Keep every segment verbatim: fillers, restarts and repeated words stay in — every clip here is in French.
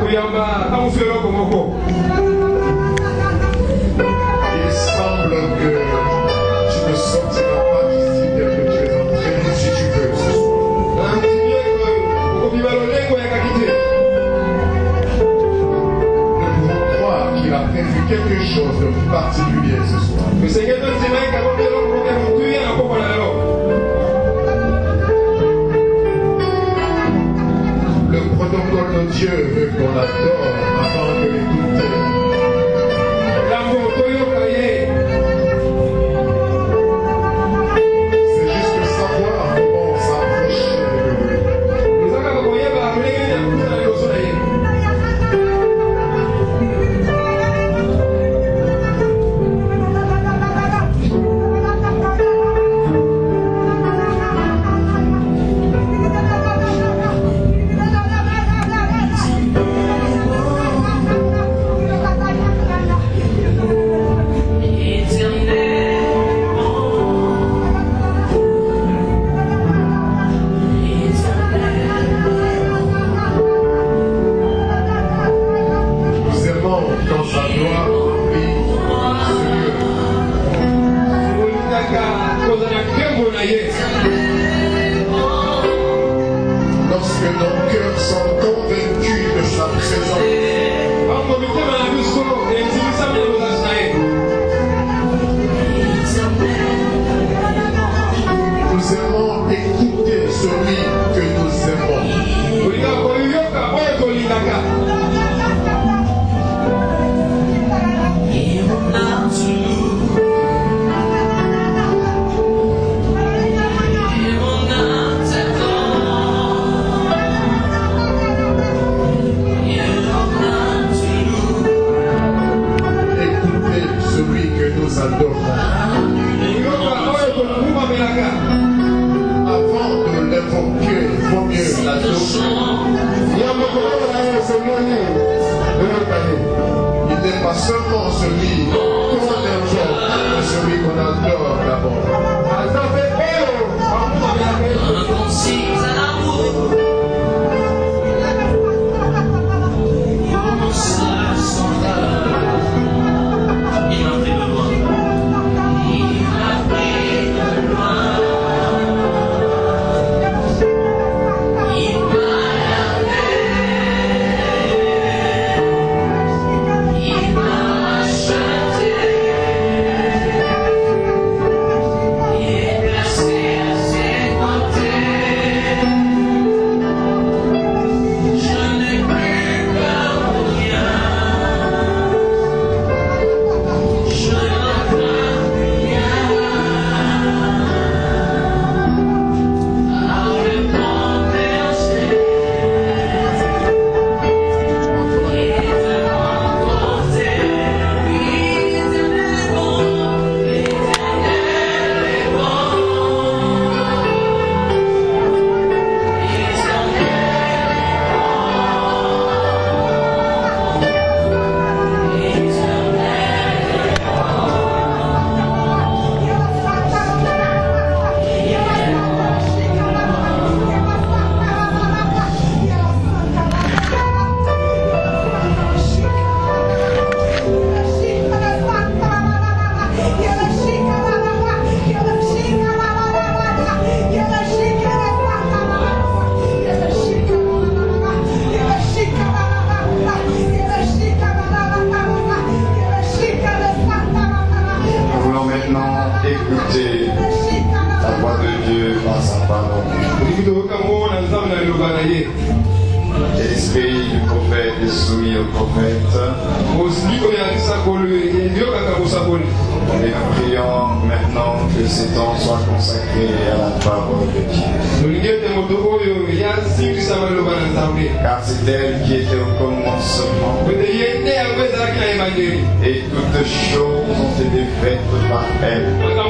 Il semble que tu ne sortiras pas d'ici tel que tu es entré, si tu veux ce soir. Nous pouvons croire qu'il a prévu quelque chose de particulier ce soir. Le protocole de Dieu veut qu'on adore avant de l'écouter. C'est juste savoir comment s'approcher de lui. Lorsque nos cœurs sont convaincus de sa présence, nous aimons écouter celui que nous aimons. Nous adorons. Avant de l'évoquer, il faut mieux l'adorer. Il n'est pas seulement celui qu'on invoque, mais celui qu'on adore d'abord. L'esprit du prophète est soumis au prophète. Et nous prions maintenant que ces temps soient consacrés à la parole de Dieu. Car c'est elle qui était au commencement. Et toutes choses ont été faites par elle.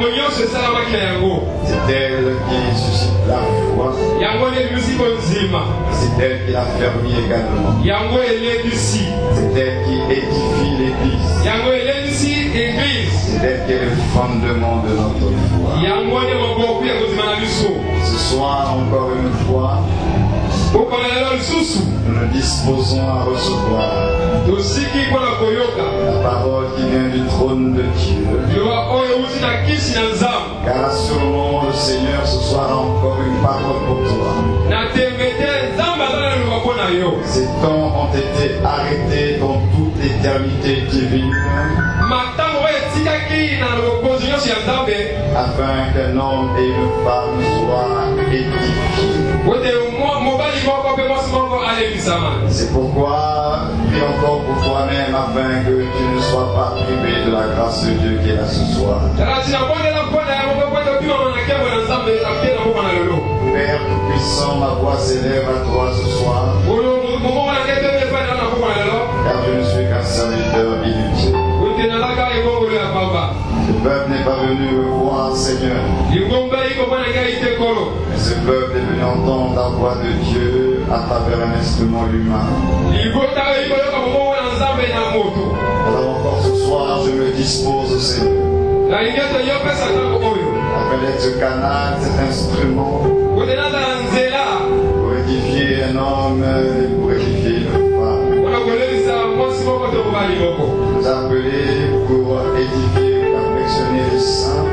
C'est elle qui suscite la foi. C'est elle qui l'a fermé également. C'est elle qui édifie l'Église. C'est elle qui est le fondement de notre foi. Ce soir, encore une fois, Nous nous disposons à recevoir la parole qui vient du trône de Dieu. Car sûrement le Seigneur ce soir a encore une parole pour toi. Ces temps ont été arrêtés dans toute l'éternité divine afin qu'un homme et une femme soient édifiés. C'est pourquoi prie encore pour toi-même afin que tu ne sois pas privé de la grâce de Dieu qui est là ce soir. Père tout-puissant, ma voix s'élève à toi ce soir, car je ne suis qu'un serviteur inutile. Ce peuple n'est pas venu me voir, Seigneur, mais ce peuple est venu entendre la voix de Dieu à travers un instrument humain. Alors encore ce soir, je me dispose, Seigneur, afin d'être ce canal, cet instrument, pour édifier un homme et pour édifier une femme. Nous appeler pour édifier, perfectionner les saints.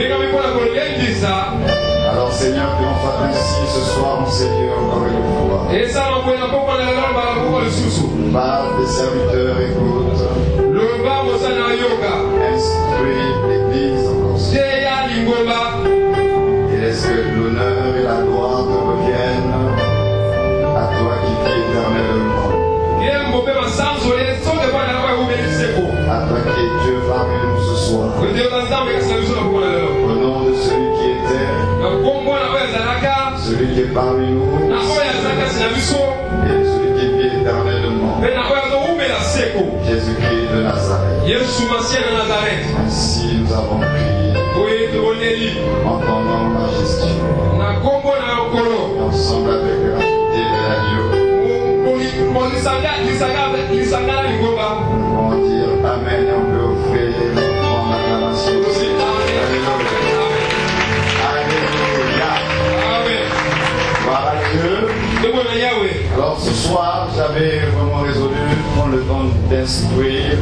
Alors Seigneur, que l'on soit ainsi ce soir, mon Seigneur, encore une fois. Par des serviteurs, écoute, instruis l'Église encore ce soir. Et laisse que l'honneur et la gloire te reviennent à toi qui vis éternellement. À toi qui es Dieu parmi nous ce soir. Au nom de celui qui était, celui qui est parmi nous, et celui qui vit éternellement, Jésus-Christ de Nazareth. Ainsi nous avons prié en ton nom majestueux, ensemble avec gravité de l'agneau. On va dire Amen et on peut offrir en acclamation. Alléluia. Voilà Dieu. Alors ce soir, j'avais vraiment résolu de prendre le temps d'instruire,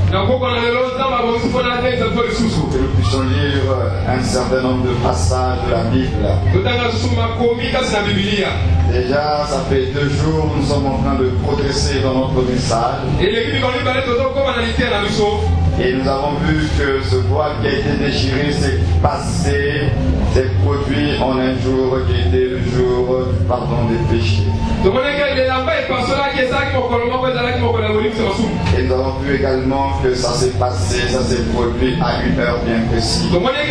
que nous puissions lire un certain nombre de passages de la Bible. Déjà, ça fait deux jours, nous sommes en train de progresser dans notre message. Et nous avons vu que ce voile qui a été déchiré s'est passé, s'est produit en un jour qui était le jour du pardon des péchés. Et nous avons vu également que ça s'est passé, ça s'est produit à une heure bien précise.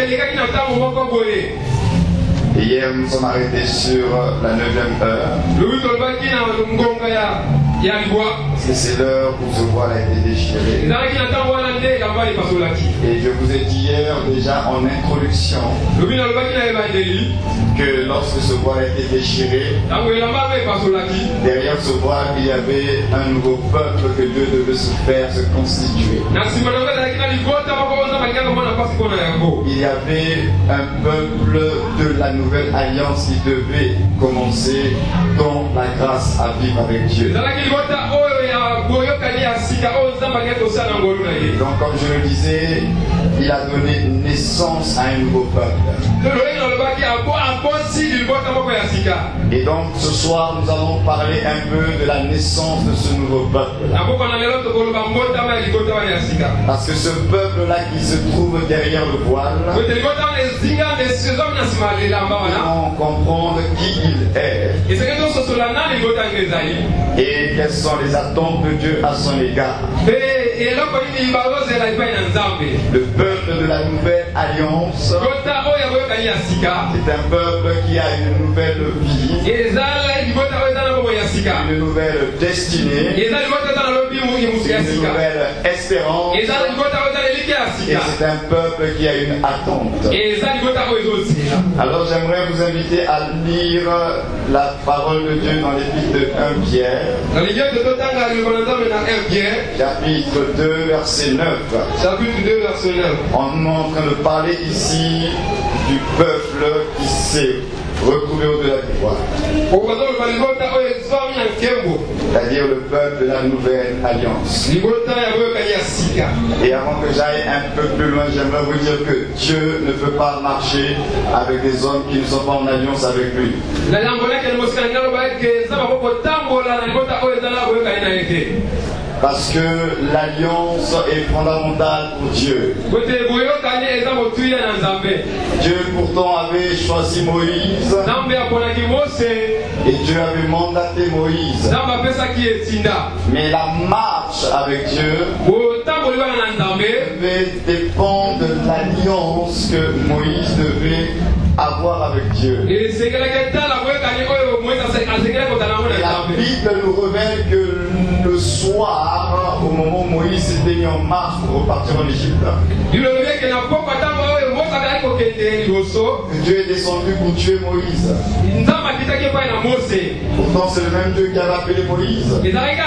Et hier, nous sommes arrêtés sur la neuvième heure. Parce que c'est l'heure où ce voile a été déchiré. Et je vous ai dit hier déjà en introduction que lorsque ce voile a été déchiré, derrière ce voile il y avait un nouveau peuple que Dieu devait se faire, se constituer. Il y avait un peuple de la nouvelle alliance qui devait commencer dans la grâce à vivre avec Dieu. Donc comme je le disais, il a donné naissance à un nouveau peuple. Et donc ce soir nous allons parler un peu de la naissance de ce nouveau peuple. Parce que ce peuple-là qui se trouve derrière le voile, on comprendre qui il est et quelles sont les attentes de Dieu à son égard. Le peuple de la nouvelle alliance, c'est un peuple qui a une nouvelle vie, une nouvelle destinée, une nouvelle espérance, et c'est un peuple qui a une attente. Alors j'aimerais vous inviter à lire la parole de Dieu dans l'épître de premier Pierre, chapitre deux, verset neuf. On est en train de parler ici du peuple qui s'est retrouvé au-delà du voile. c'est-à-dire le peuple de la nouvelle alliance. Et avant que j'aille un peu plus loin, j'aimerais vous dire que Dieu ne peut pas marcher avec des hommes qui ne sont pas en alliance avec lui. Parce que l'alliance est fondamentale pour Dieu. Dieu pourtant avait choisi Moïse. Et Dieu avait mandaté Moïse. Mais la marche avec Dieu devait dépendre de l'alliance que Moïse devait avoir avec Dieu. Et la Bible nous révèle que le soir, au moment où Moïse s'était mis en marche pour repartir en Égypte, Dieu est descendu pour tuer Moïse. Pourtant c'est le même Dieu qui avait appelé Moïse.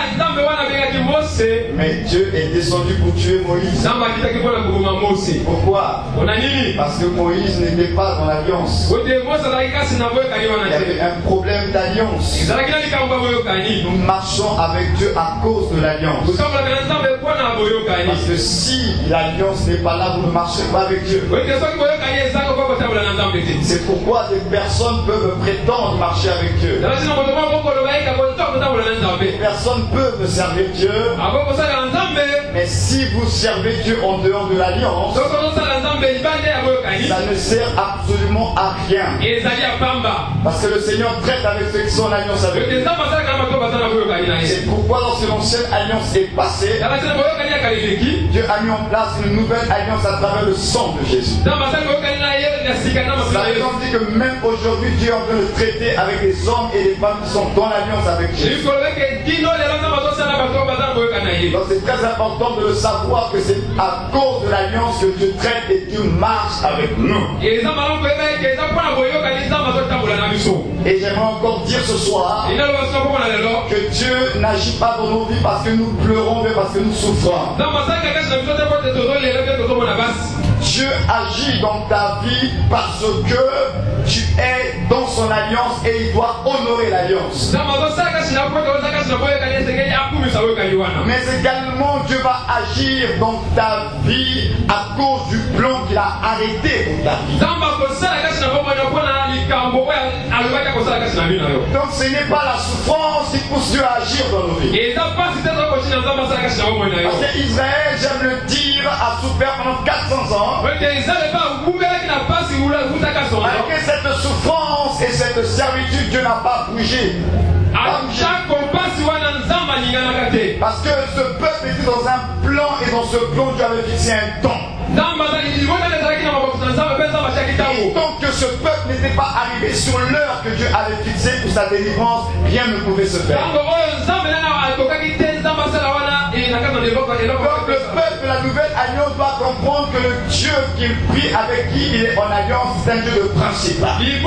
Mais Dieu est descendu pour tuer Moïse. Pourquoi? Parce que Moïse n'était pas dans l'alliance. Il y avait un problème d'alliance. Nous marchons avec Dieu à cause de l'alliance. Parce que si l'alliance n'est pas là, vous ne marchez pas avec Dieu. C'est pourquoi des personnes peuvent prétendre marcher avec Dieu. Des personnes peuvent servir Dieu. Mais si vous servez Dieu en dehors de l'alliance, ça ne sert absolument à rien. Parce que le Seigneur traite avec ceux qui sont en alliance avec lui. C'est pourquoi lorsque l'ancienne alliance est passée, Dieu a mis en place une nouvelle alliance à travers le sang de Jésus. Ça veut dire que même aujourd'hui, Dieu est en train de traiter avec les hommes et les femmes qui sont dans l'alliance avec Jésus. Donc c'est très important de le savoir que c'est à cause de l'alliance que Dieu traite et Dieu marche avec nous. Et j'aimerais encore dire ce soir que Dieu n'agit pas dans nos vies parce que nous pleurons, mais parce que nous souffrons. Dieu agit dans ta vie parce que tu es dans son alliance et il doit honorer l'alliance. Mais également Dieu va agir dans ta vie à cause du plan qu'il a arrêté pour ta vie. Donc ce n'est pas la souffrance qui pousse Dieu à agir dans nos vies. Parce qu'Israël, j'aime le dire, a souffert pendant quatre cents ans. Malgré cette souffrance et cette servitude, Dieu n'a pas bougé. Parce que ce peuple était dans un plan et dans ce plan Dieu avait fixé un temps. Et tant que ce peuple n'était pas arrivé sur l'heure que Dieu avait fixée pour sa délivrance, rien ne pouvait se faire. Donc le peuple de la nouvelle alliance doit comprendre que le Dieu qu'il prie, avec qui il est en alliance, c'est un Dieu de principe.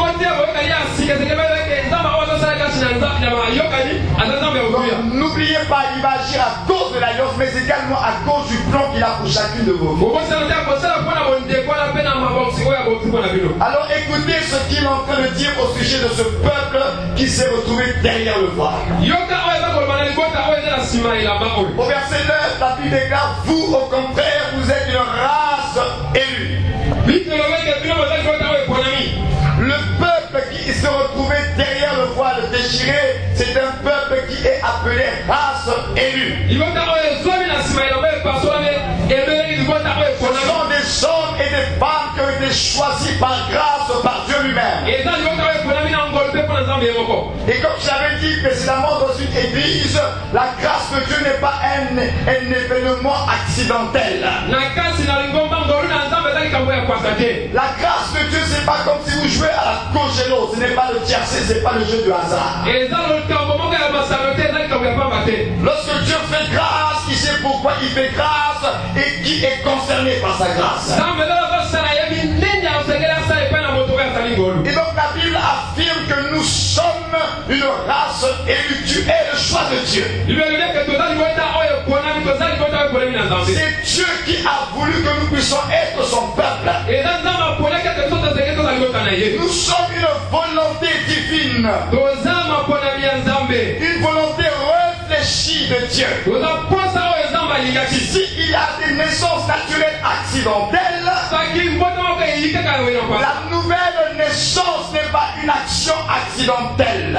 N'oubliez pas, il va agir à cause de l'alliance, mais également à cause du plan qu'il a pour chacune de vos vies. Alors écoutez ce qu'il est en train de dire au sujet de ce peuple qui s'est retrouvé derrière le voile. Au verset neuf, la Bible déclare: vous au contraire, vous êtes une race élue. Le peuple qui se retrouvait derrière le voile déchiré, c'est un peuple qui est appelé race élue. Ce sont des hommes et des femmes qui ont été choisis par grâce par Dieu lui-même. Et comme j'avais dit précédemment dans une église, la grâce de Dieu n'est pas un, un événement accidentel. La grâce de Dieu, c'est pas comme si vous jouez à la gauche et l'autre. Ce n'est pas le tiercé, ce n'est pas le jeu du hasard. Lorsque Dieu fait grâce, il sait pourquoi il fait grâce et qui est concerné par sa grâce. Et donc la Bible affirme que nous sommes une race élue. Tu es le choix de Dieu. C'est Dieu qui a voulu que nous puissions être son peuple. Nous sommes une volonté divine. Une volonté réfléchie de Dieu. Si il y a des naissances naturelles accidentelles, la nouvelle naissance n'est pas une action accidentelle.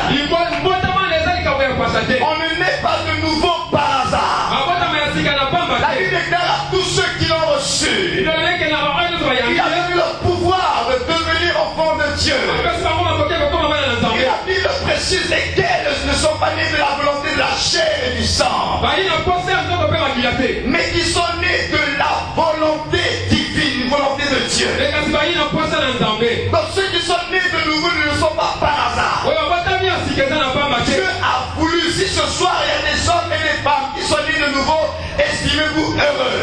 On ne naît pas de nouveau par hasard. La Bible déclare à tous ceux qui l'ont reçu, il a donné le pouvoir de devenir enfants de Dieu. Et la Bible précise lesquels ne sont pas nés de la volonté de la chair et du sang, mais qui sont nés de la volonté divine, une volonté de Dieu. Donc ceux qui sont nés de nouveau ne le sont pas par hasard. Dieu a voulu, si ce soir il y a des hommes et des femmes qui sont nés de nouveau, estimez-vous heureux.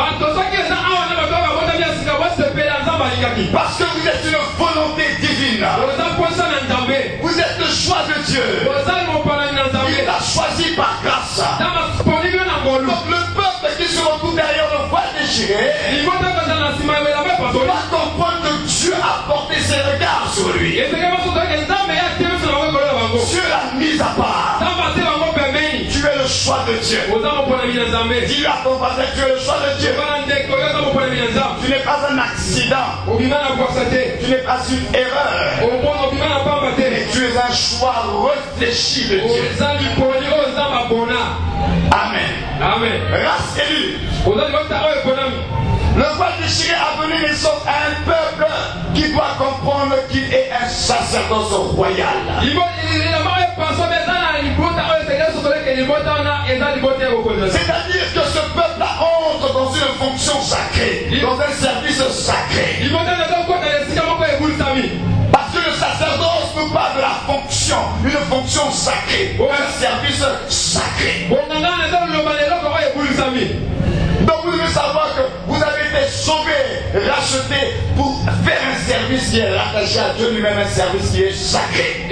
Parce que vous êtes une volonté divine. Vous êtes le choix de Dieu. Il l'a choisi par grâce. Donc le peuple qui se retrouve derrière le voile déchiré doit comprendre que Dieu a porté ses regards sur lui. Dieu l'a mis à part. Tu es le choix de Dieu. Dis à ton voisin, tu es le choix de Dieu. Tu n'es pas un accident. Tu n'es pas une erreur. Mais tu es un choix réfléchi de Dieu. Amen. Amen. Race élue. Le voile déchiré a donné naissance à un peuple qui doit comprendre qu'il est un sacerdoce royal. C'est-à-dire que ce peuple entre dans une fonction sacrée, dans un service sacré. Parce que le sacerdoce nous parle de la fonction, une fonction sacrée, un service sacré. Donc vous devez savoir que vous avez été sauvés, rachetés pour faire un service qui est rattaché à Dieu lui-même, un service qui est sacré.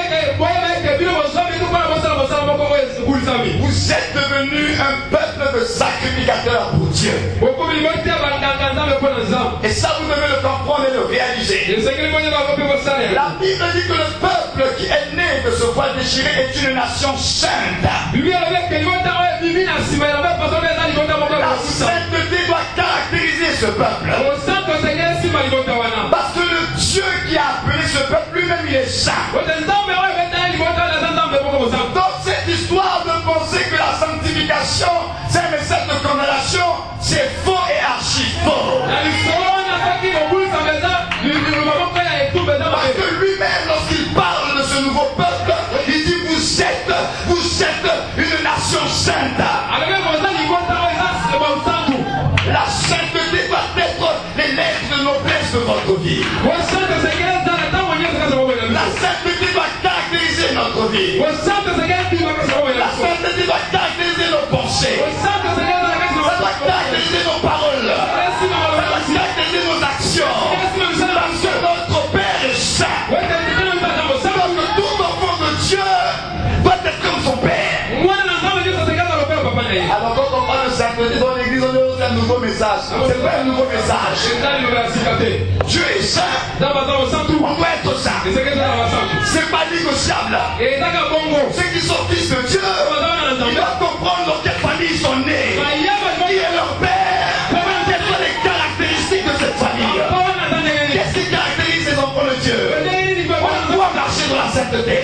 Vous êtes devenus un peuple de sacrificateurs pour Dieu. Et ça vous devez le comprendre et le réaliser. La Bible dit que le peuple qui est né de ce voile déchiré est une nation sainte. La sainteté doit caractériser ce peuple. Parce que le Dieu qui a appelé ce peuple lui-même, il est saint. Donc cette histoire de penser que la sanctification c'est un message de condamnation, c'est faux et archi faux. Parce que lui-même, lorsqu'il parle de ce nouveau peuple, il dit vous êtes, vous êtes une nation sainte. La sainteté doit être les lettres de noblesse de votre vie. La sainteté doit caractériser notre vie. La sainteté doit caractériser nos pensées. Ça doit caractériser nos paroles. Ça doit caractériser nos actions. Parce que notre Père est saint. Donc tout enfant de Dieu doit être comme son Père. Alors quand on parle de sainteté dans l'église, on est un nouveau message. C'est pas un nouveau message. Dieu est saint. On doit être saint. C'est pas négociable. Ceux qui sont fils de Dieu, ils doivent comprendre dans quelle famille ils sont nés. Qui est leur père? Quelles sont les caractéristiques de cette famille? Qu'est-ce qui caractérise les enfants de Dieu? On doit marcher dans la sainteté.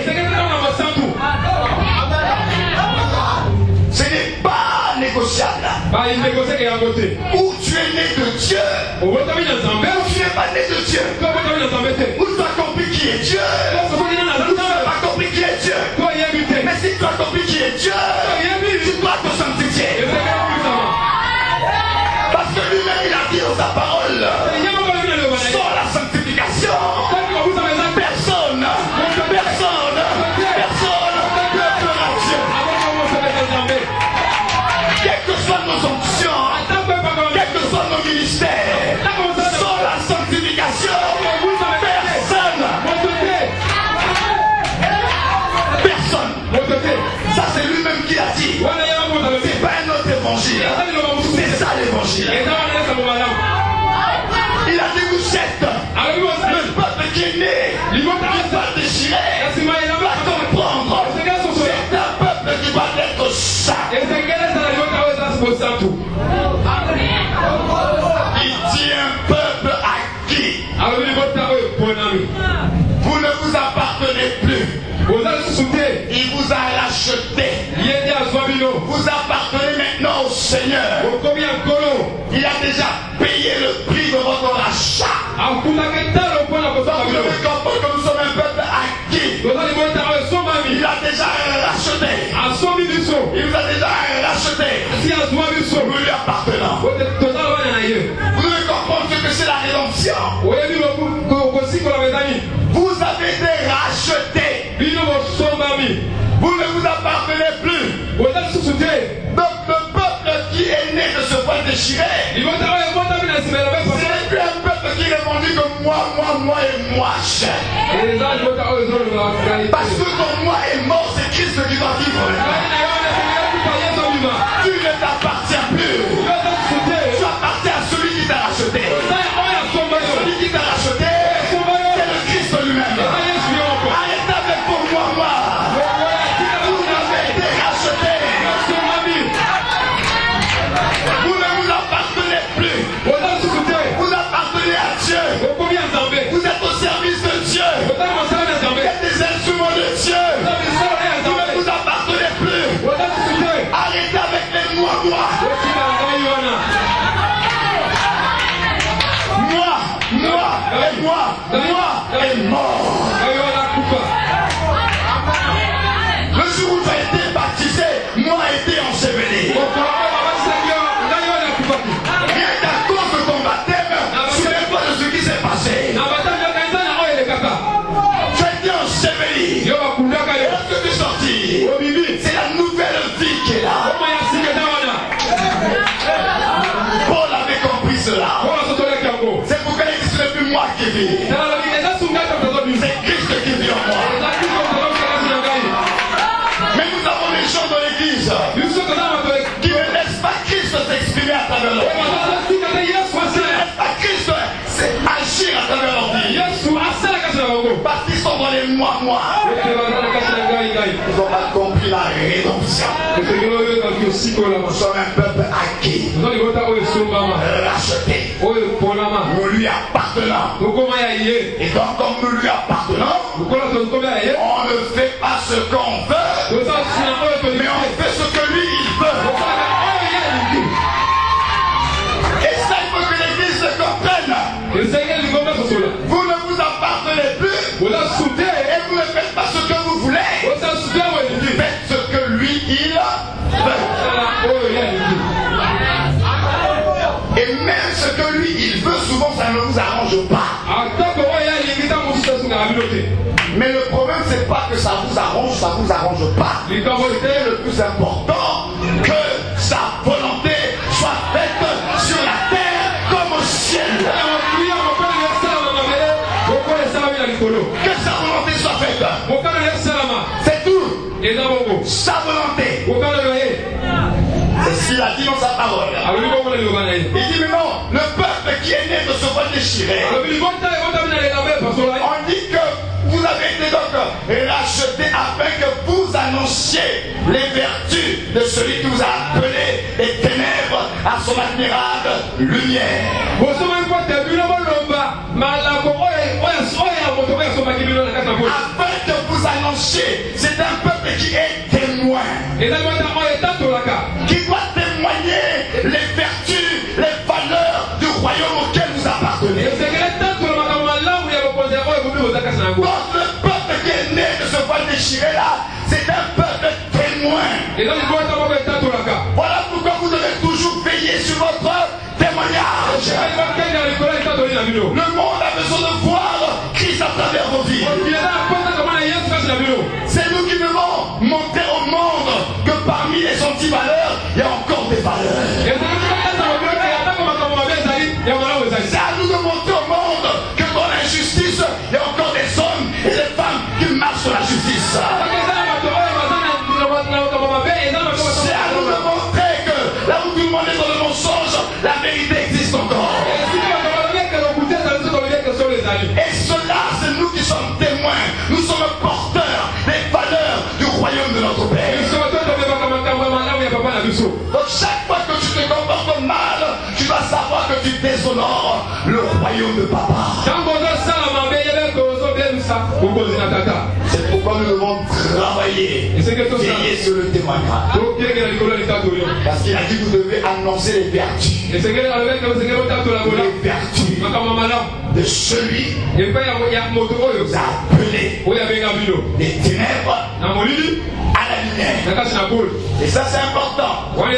Ce n'est pas négociable. Ou tu es né de Dieu, ou tu n'es pas né de Dieu. Ou tu as compris qui est Dieu, ou tu n'as pas compris qui est Dieu. Mais si tu as compris qui est Dieu, tu dois te sanctifier. Parce que lui-même il a dit dans sa parole, sans la sanctification, personne, personne, personne ne fera Dieu. Quelles que soient nos options, quels que soient nos ministères, sans la sanctification, personne, personne. Ça c'est lui-même qui l'a dit. C'est pas un autre évangile. C'est ça l'évangile. Il a dit vous êtes le peuple qui Il dit un peuple acquis. Vous ne vous appartenez plus. Il vous a racheté. Vous appartenez maintenant au Seigneur. Il a déjà payé le prix de votre rachat. Donc vous devez comprendre que nous sommes un peuple acquis. Il a déjà racheté. Il vous a déjà racheté. Nous lui appartenons. Vous devez comprendre ce que c'est la rédemption. Vous avez été racheté. Vous ne vous appartenez plus. Donc le peuple qui est né de ce point déchiré, ce n'est plus un peuple qui répondit que moi, moi, moi et moi. Parce que ton moi est mort, c'est Christ qui va vivre. Tu ne t'appartiens plus. Tu appartiens à celui qui t'a racheté. Celui qui t'a racheté, c'est le Christ lui-même. Arrête avec pour moi, moi. Vous avez été racheté. Vous ne vous appartenez plus. Vous appartenez à Dieu. Vous êtes au service de Dieu. Vous êtes des instruments de Dieu. Vous ne vous appartenez plus. Arrêtez avec les moi, moi. Moi, moi et moi, moi et mort. Le jour où tu as été baptisé, moi a été enseveli. Rien qu'à cause de ton baptême, souviens-toi de ce qui s'est passé. Tu as été enseveli. Et lorsque tu es sorti, c'est la nouvelle vie qui est là. Paul avait compris cela. C'est pourquoi il dit ce n'est plus moi qui vis. C'est Christ qui vit en moi. Mais nous avons des gens dans l'église qui ne laissent pas Christ s'exprimer à travers leur vie. Qui ne laissent pas Christ agir à travers leur vie. Parce qu'ils sont dans les moi, moi. Ils n'ont pas compris la rédemption. Nous sommes un peuple acquis. Racheté. Nous lui appartenons. Et donc, comme nous lui appartenons, on ne fait pas ce qu'on veut, mais on fait ce que lui il veut. Et ça, il faut que l'église se comprenne. Vous ne vous appartenez plus. Et vous ne faites pas ce que vous voulez. Faites ce que lui il veut. Et même ce que lui il veut, souvent ça ne nous arrange pas. Mais le problème c'est pas que ça vous arrange, ça vous arrange pas. C'est le plus important que sa volonté soit faite sur la terre comme au ciel. Que sa volonté soit faite. C'est tout. Sa volonté. C'est ce qu'il a dit dans sa parole. Il dit mais non, le peuple qui est né de ce voile déchiré. On dit que vous avez été donc racheté afin que vous annonciez les vertus de celui qui vous a appelé des ténèbres à son admirable lumière. Afin que vous annonciez, c'est un peuple qui est témoin. Qui doit témoigner les vertus, les valeurs du royaume auquel vous appartenez. Donc le peuple qui est né de ce voile déchiré là, c'est un peuple témoin. Voilà pourquoi vous devez toujours veiller sur votre témoignage. Le monde a besoin de voir Christ à travers vos vies. C'est nous qui devons montrer au monde que parmi les anti-valeurs, il y a encore des valeurs. C'est à nous de montrer au monde que dans l'injustice, il y a encore des hommes et des femmes qui marchent sur la justice. C'est à nous de montrer que là où tout le monde est dans le mensonge, la vérité existe encore. Et cela, c'est nous qui sommes témoins. Nous sommes porteurs des valeurs du royaume de notre Père. Donc chaque fois que tu vas savoir que tu déshonores le royaume de papa. C'est pourquoi nous devons travailler, veiller sur le témoignage. Parce qu'il a dit que vous devez annoncer les vertus. Les vertus de celui qui vous a appelé des ténèbres à la lumière. Et ça c'est important.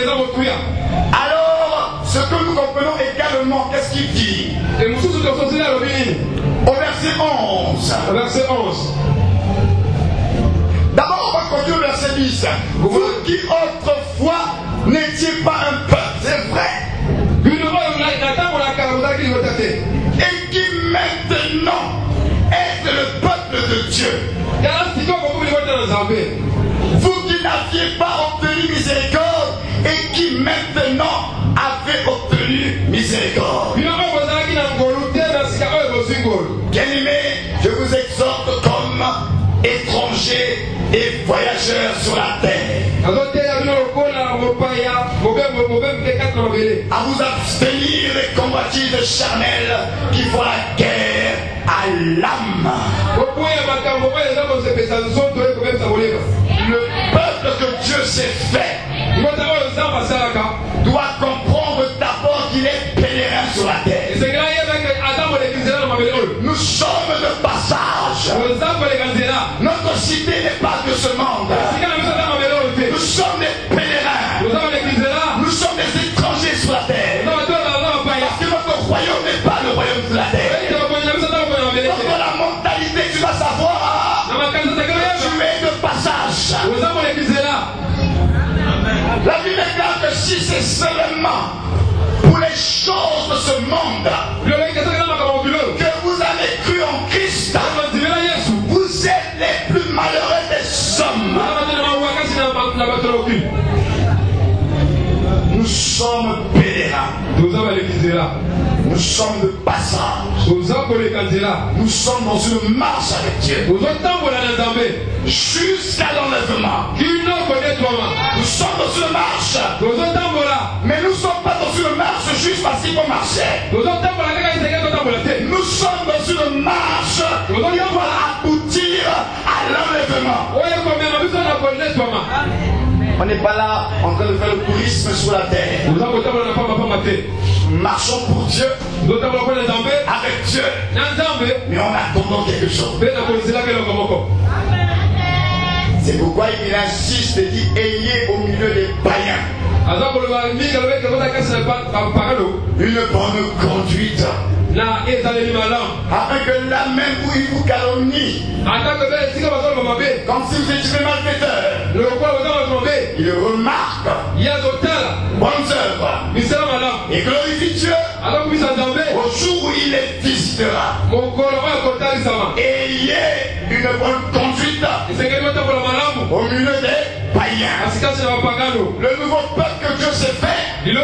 Alors, ce que nous comprenons également, qu'est-ce qu'il dit? Au verset onze. Verset onze. D'abord, on va continuer au verset dix. Vous qui autrefois n'étiez pas un peuple, c'est vrai. Et qui maintenant êtes le peuple de Dieu. Vous qui n'aviez pas obtenu miséricorde et qui maintenant avez obtenu miséricorde. Bien-aimés, je vous exhorte comme étrangers et voyageurs sur la terre à vous abstenir des convoitises charnelles qui font la guerre à l'âme. Le peuple que Dieu s'est fait doit comprendre d'abord qu'il est pèlerin sur la terre. Nous sommes de passage. Notre cité n'est pas de ce monde. Nous sommes des pèlerins. Nous sommes des étrangers sur la terre. Parce que notre royaume n'est pas le royaume de la terre. Donc dans la mentalité, tu vas savoir que tu es de passage. La Bible déclare que si c'est seulement pour les choses de ce monde que vous avez cru en Christ, vous êtes les plus malheureux des hommes. Nous sommes pèlerins. Nous sommes de passage. Nous sommes dans une marche avec Dieu jusqu'à l'enlèvement. Nous sommes dans une marche, mais nous ne sommes pas dans une marche juste parce qu'il faut marcher. Nous sommes dans une marche qui doit aboutir à l'enlèvement. On n'est pas là en train de faire le tourisme sur la terre. Marchons pour Dieu, avec Dieu, mais en attendant quelque chose. C'est pourquoi il insiste et dit ayez au milieu des païens une bonne conduite, afin que là même où il vous calomnie, comme si vous étiez malfaiteur, il remarque bonnes œuvres et glorifie Dieu au jour où il les visitera. Ayez une bonne conduite au milieu des païens. Le nouveau peuple que Dieu s'est fait doit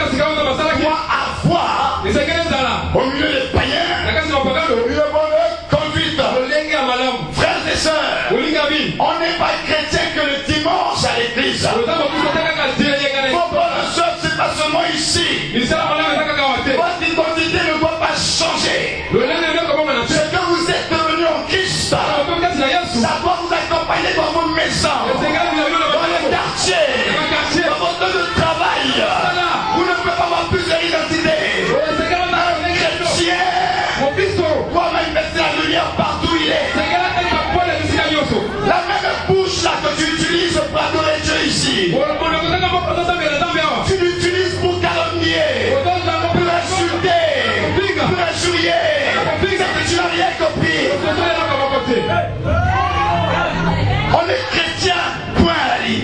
avoir au milieu des païens une bonne conduite. Frères et sœurs, on n'est pas chrétien que le dimanche à l'église. Vos bonnes œuvres, c'est pas seulement ici. Votre identité ne doit pas changer. Ce que vous êtes devenu en Christ, ça doit vous accompagner dans vos maisons, dans les quartiers, dans votre lieu de travail. Vous ne pouvez pas avoir plusieurs identités. Chrétien doit manifester la lumière partout où il est. La même bouche là que tu utilises pour adorer Dieu ici, tu l'utilises pour calomnier, pour insulter, pour injurier. C'est que tu n'as rien compris. On est chrétien, point à la ligne.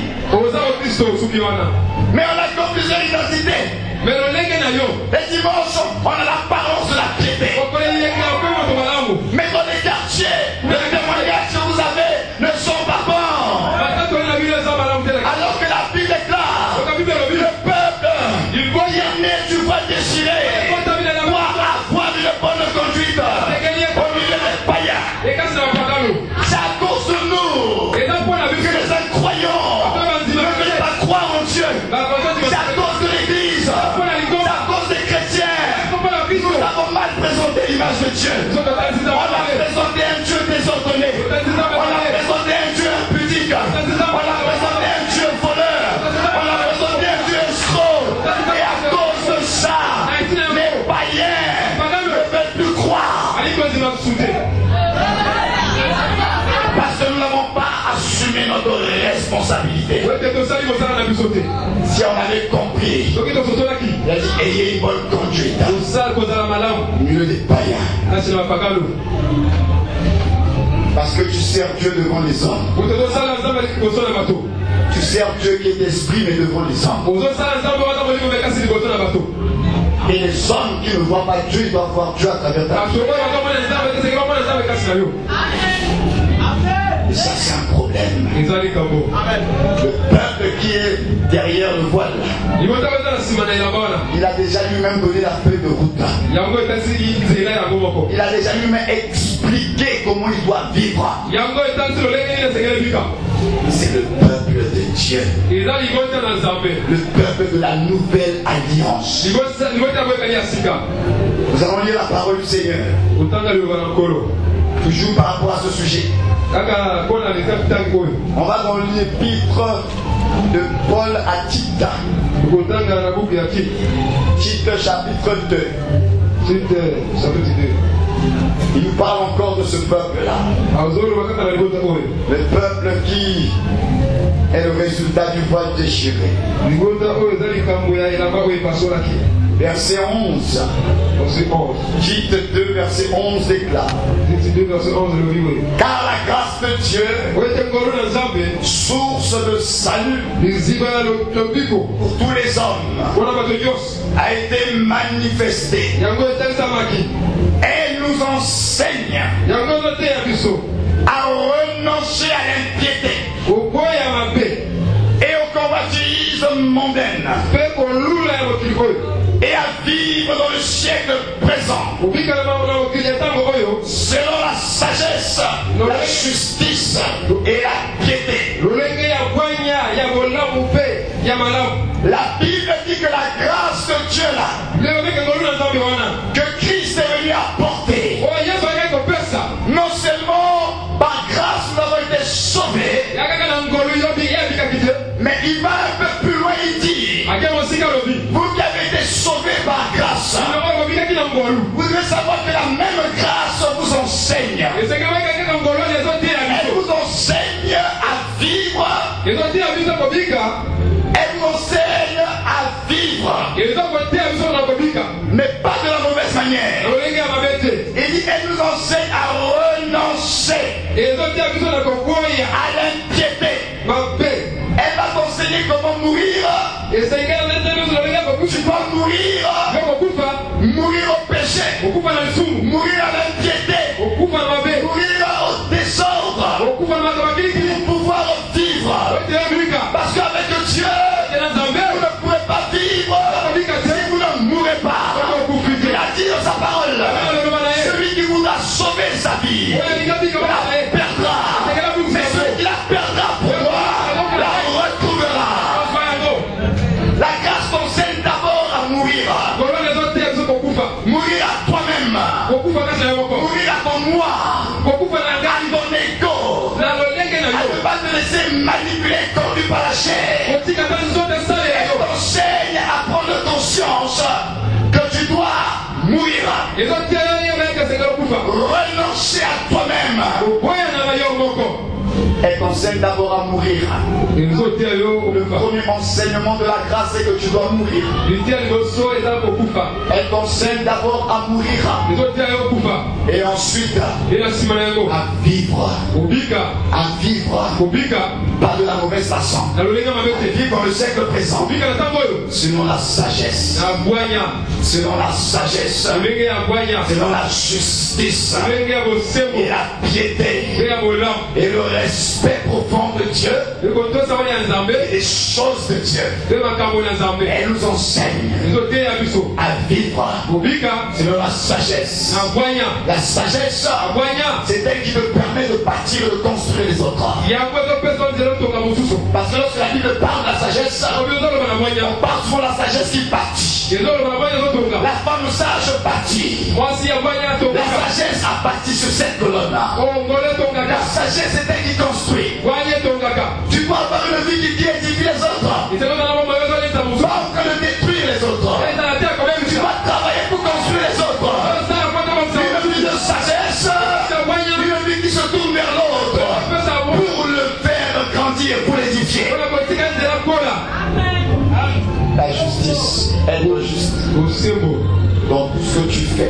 Mais on a comme plusieurs identités. Les dimanches, on a l'apparence de la piété. Mais dans les quartiers, les témoignages que vous avez ne sont pas bons. Alors que la Bible déclare, le peuple, il est né du voile déchiré, doit avoir une bonne conduite au milieu des païens. C'est à cause de nous que les incroyants ne veulent pas croire en Dieu. C'est à cause de l'Église langage de Dieu. On a présenté un Dieu désordonné. On a présenté un Dieu impudique. On a présenté un Dieu voleur. On a présenté un Dieu escroc. Et à cause de ça, les païens ne veulent plus croire. Parce que nous n'avons pas assumé notre responsabilité. Si on avait compris, il a dit ayez une bonne conduite. Mieux des païens. Parce que tu sers Dieu devant les hommes. Tu sers Dieu qui est esprit mais devant les hommes. Et les hommes qui ne voient pas Dieu, ils doivent voir Dieu à travers ta vie. Et ça c'est un problème. Le peuple qui est derrière le voile, il a déjà lui-même donné la feuille de route. Il a déjà lui-même expliqué comment il doit vivre. C'est le peuple de Dieu. Le peuple de la nouvelle alliance. Nous allons lire la parole du Seigneur. Toujours par rapport à ce sujet. On va dans l'épître de Paul à Tite. Tite chapitre deux. Il nous parle encore de ce peuple-là. Le peuple qui est le résultat du voile déchiré. Verset onze. Tite deux, verset onze déclare. Car la grâce de Dieu, source de salut pour tous les hommes, a été manifestée. Elle nous enseigne à renoncer à l'impiété et aux convoitises mondaines et à vivre dans le siècle présent selon la sagesse, la justice et la piété. La Bible dit que la grâce de Dieu là, que Christ est venu apporter, non seulement par grâce nous avons été sauvés, mais il va un peu plus loin, il dit, vous qui avez été sauvés par grâce, vous devez savoir que la même grâce vous enseigne. Elle vous enseigne à vivre. Elle vous enseigne à vivre, mais pas de la mauvaise manière. Il dit elle nous enseigne à renoncer à l'impiété. Elle va t'enseigner comment mourir. Tu dois mourir. Mourir au péché. Mourir à l'impiété. Mourir au désordre. Pour pouvoir vivre. Parce qu'avec Dieu, vous ne pourrez pas vivre si vous ne mourrez pas. Il a dit dans sa parole, celui qui voudra sauver sa vie la perdra. Mais celui qui la perdra pour moi la retrouvera. La grâce t'enseigne d'abord à mourir. Mourir à toi-même. Mourir à ton moi. À ton ego. À ne pas te laisser manipuler, conduit par la chair. Elle t'enseigne à prendre conscience que tu dois mourir. Renoncer à toi-même. Elle t'enseigne d'abord à mourir. Le premier enseignement de la grâce, c'est que tu dois mourir. Elle t'enseigne d'abord à mourir. Et ensuite à vivre. À vivre. Pas de la mauvaise façon. Vivre dans le siècle présent. Selon la sagesse. Selon la sagesse. Selon la justice. Et la piété. Et le respect profond de Dieu et des choses de Dieu. Elle nous enseigne à vivre selon la sagesse. La sagesse, c'est elle qui te permet de bâtir et de construire les autres. Parce que lorsque la Bible parle de la sagesse, on parle souvent de la sagesse qui bâtit. La femme sage bâtit. La sagesse a bâti sur cette colonne-là. La sagesse c'est elle qui construit. Tu peux avoir une vie qui édifie les autres. Pas en train de détruire les autres. Tu vas travailler pour construire les autres. Une vie de sagesse. Une vie qui se tourne vers l'autre. Pour le faire grandir, pour l'édifier. La justice, être juste dans tout ce que tu fais.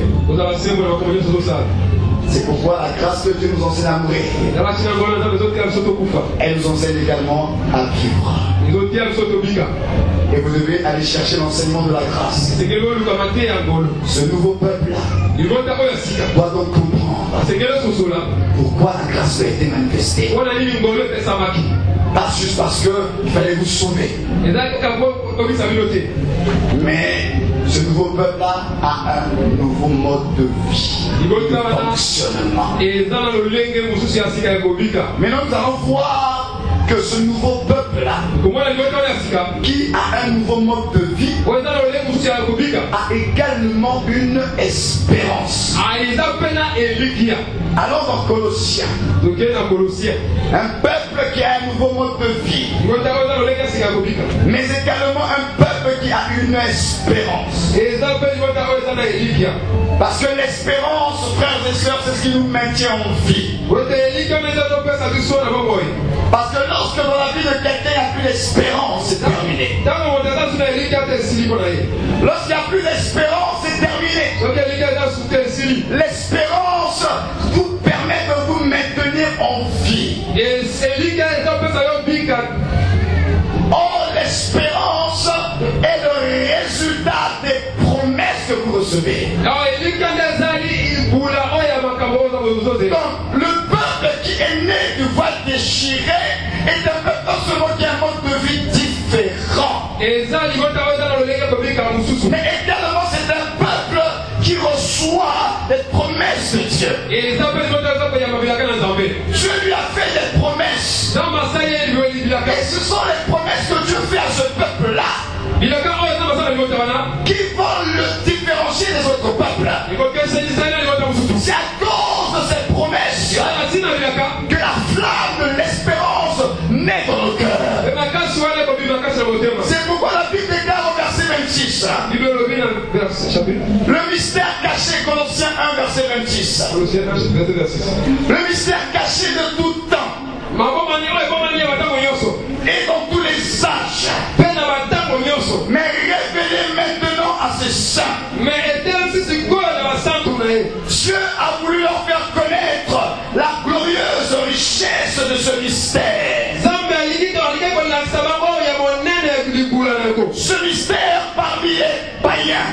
C'est pourquoi la grâce que Dieu nous enseigne à mourir, elle nous enseigne également à vivre. Et vous devez aller chercher l'enseignement de la grâce. Ce nouveau peuple-là doit donc comprendre pourquoi la grâce a été manifestée. Pas juste parce qu'il fallait vous sauver. Mais ce nouveau peuple-là a un nouveau mode de vie, de fonctionnement. Maintenant, nous allons voir que ce nouveau peuple-là, qui a un nouveau mode de vie, a également une espérance. Alors dans Colossiens, un peuple qui a un nouveau mode de vie, mais également un peuple qui a une espérance. Parce que l'espérance, frères et sœurs, c'est ce qui nous maintient en vie. Parce que lorsque dans la vie de quelqu'un il n'y a plus d'espérance, c'est terminé. Lorsqu'il n'y a plus d'espérance, c'est terminé. L'espérance vous permet de vous maintenir en vie. Or, l'espérance est le résultat des promesses que vous recevez. Donc, le peuple qui est né du voile déchiré est un peuple non seulement qui a un mode de vie différent, mais également c'est un peuple qui reçoit des promesses de Dieu. Dieu lui a fait des promesses. Et ce sont les promesses que Dieu fait à ce peuple-là qui vont le différencier des autres peuples. C'est à cause de ces promesses que la flamme de l'espérance naît dans nos cœurs. C'est pourquoi la Bible déclare au verset vingt-six. Le mystère caché, Colossiens un, verset vingt-six. Le mystère caché de tout temps. Et dans tous les âges. Mais révélé maintenant à ses saints. Dieu a voulu leur faire connaître la glorieuse richesse de ce mystère. Ce mystère parmi les païens.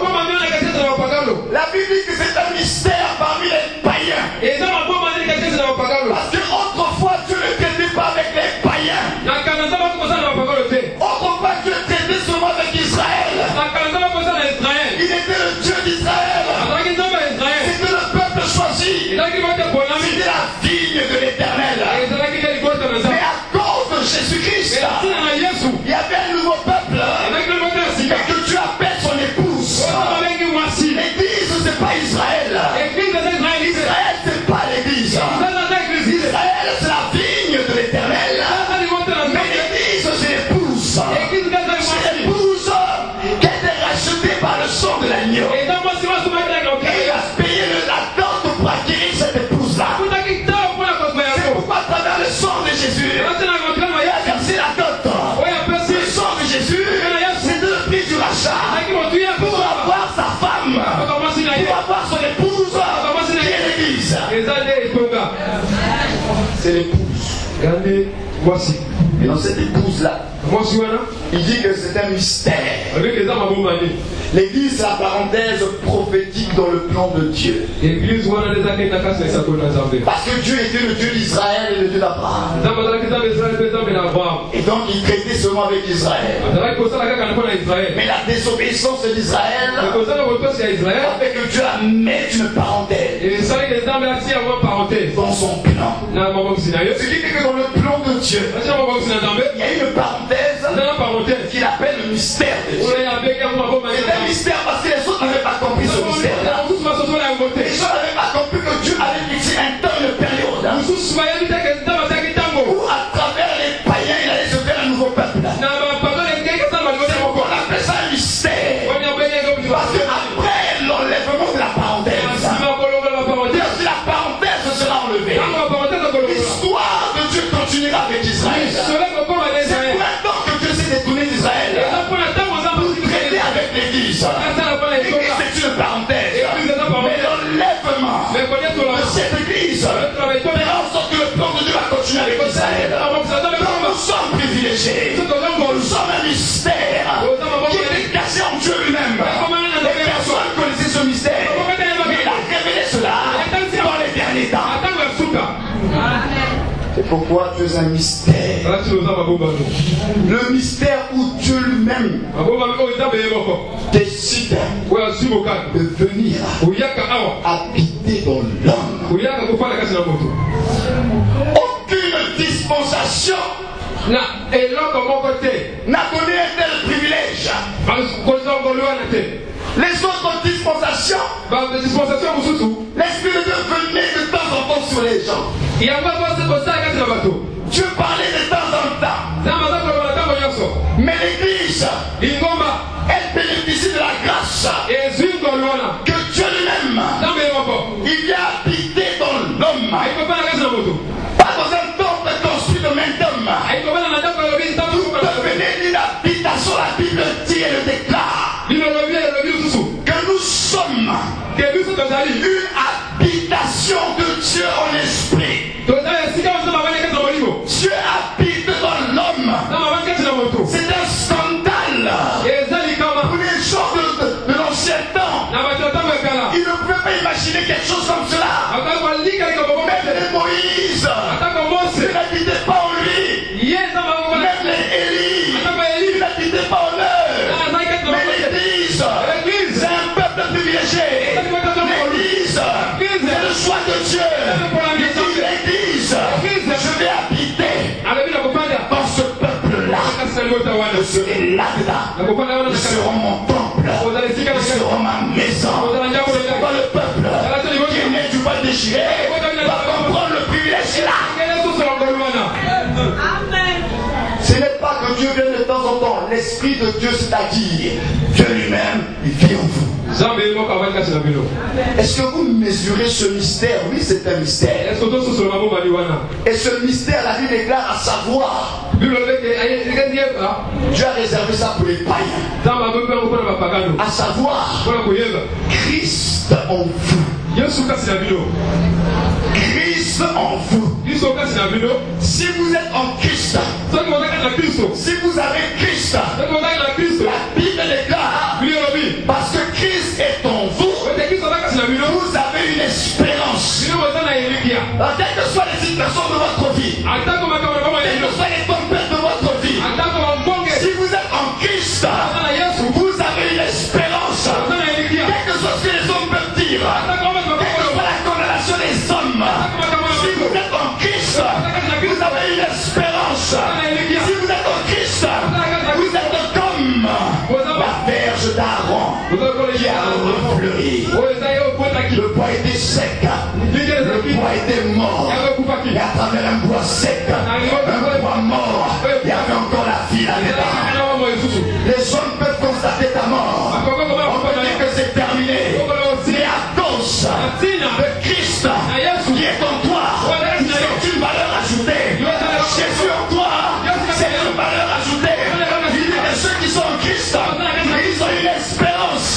La Bible dit que c'est un mystère parmi les païens. Parce que autrefois Dieu ne traitait pas avec les païens. Autrefois Dieu traitait seulement avec Israël. Il était le Dieu d'Israël. C'était le peuple choisi. C'était la vigne de l'Éternel. Mais à cause de Jésus-Christ, il y avait un nouveau peuple que Dieu appelle son épouse. L'église, c'est pas Israël. Israël, c'est pas l'église. Israël, c'est la vigne de l'Éternel. Mais l'église, c'est l'épouse. C'est l'épouse qui a été rachetée par le sang de l'agneau. Et il a payé la dot pour acquérir cette épouse-là. C'est pourquoi à travers le sang de Jésus, il a versé la dot. Le sang de Jésus, c'était le prix du rachat. Pour avoir sa femme, pour avoir son épouse, qui est l'église. C'est l'épouse. Voici. Et dans cette épouse-là, il dit que c'est un mystère. L'église, c'est la parenthèse prophétique dans le plan de Dieu. Parce que Dieu était le Dieu d'Israël et le Dieu d'Abraham. Et donc il traitait seulement avec Israël. Mais la désobéissance d'Israël a fait que Dieu a mis une parenthèse dans son plan. Ce qui fait que dans le plan de Dieu, il y a une parenthèse qu'il appelle le mystère de Dieu. C'est un mystère parce que les autres n'avaient pas compris ce mystère-là. Les gens n'avaient pas compris que Dieu avait fixé un temps, une période où à travers les païens il allait se faire un nouveau peuple. On appelle ça un mystère. Parce qu'après l'enlèvement de la parenthèse, lorsque la parenthèse sera enlevée, l'histoire de Dieu continuera avec Israël. C'est pour un temps que Dieu s'est détourné d'Israël pour traiter avec l'Église. L'Église c'est une parenthèse. Mais l'enlèvement de cette Église fera en sorte que le plan de Dieu va continuer avec Israël. Donc nous sommes privilégiés. Nous sommes un mystère qui était caché en Dieu lui-même. Et personne ne connaissait ce mystère. Mais il a révélé cela dans les derniers temps. C'est pourquoi tu es un mystère. Le mystère où Dieu lui-même décide de venir habiter dans l'homme. Aucune dispensation n'a donné un tel privilège. Les autres dispensations, l'Esprit de Dieu venait de temps en temps sur les gens. Dieu parlait de temps en temps. Mais l'Église, elle bénéficie de la grâce que Dieu lui-même, il vient habiter dans l'homme. Pas dans un temple construit de main d'homme. Tout devenait une habitation. La Bible dit et le déclare que nous sommes une habitation de Dieu en esprit. Dieu habite dans l'homme. C'est un scandale pour les gens de, de, de l'ancien temps. Ils ne pouvaient pas imaginer quelque chose comme cela. Même Moïse ne n'habitait pas en lui. Même les Élie ne n'habitaient pas en eux. Mais l'Église, c'est un peuple privilégié. L'Église, c'est le choix de Dieu. Il dit l'Église, je vais habiter dans ce peuple-là. Je serai là-dedans. Ils seront mon temple. Ils seront ma maison. C'est pourquoi le peuple qui est né du voile déchiré va comprendre le privilège qu'il a. Ce n'est pas que Dieu vienne de temps en temps. L'Esprit de Dieu, c'est-à-dire Dieu lui-même, il vit en vous. Est-ce que vous mesurez ce mystère? Oui, c'est un mystère. Et ce mystère, la Bible déclare à savoir. Dieu a réservé ça pour les païens. À savoir, Christ en vous. Christ en vous. Si vous êtes en Christ, si vous avez Christ, la Bible déclare, parce que Christ est en vous, vous avez une espérance. Alors, quelles que soient les situations de votre vie, quelles que soient les tempêtes de votre vie, si vous êtes en Christ, vous avez une espérance. Quel que soit ce que les hommes peuvent dire, quelle que soit la condamnation des hommes, si vous êtes en Christ, vous avez une espérance. Si vous êtes en Christ, vous êtes comme la verge d'Aaron qui a refleuri. Le bois était sec, le bois était mort, et à travers un bois sec, un bois mort, il y avait encore la vie là-dedans. Les hommes peuvent constater ta mort, on peut dire que c'est terminé, mais à cause de Christ qui est en toi, c'est une valeur ajoutée. Jésus en toi, c'est une valeur ajoutée. Il dit que ceux qui sont en Christ, ils ont une espérance.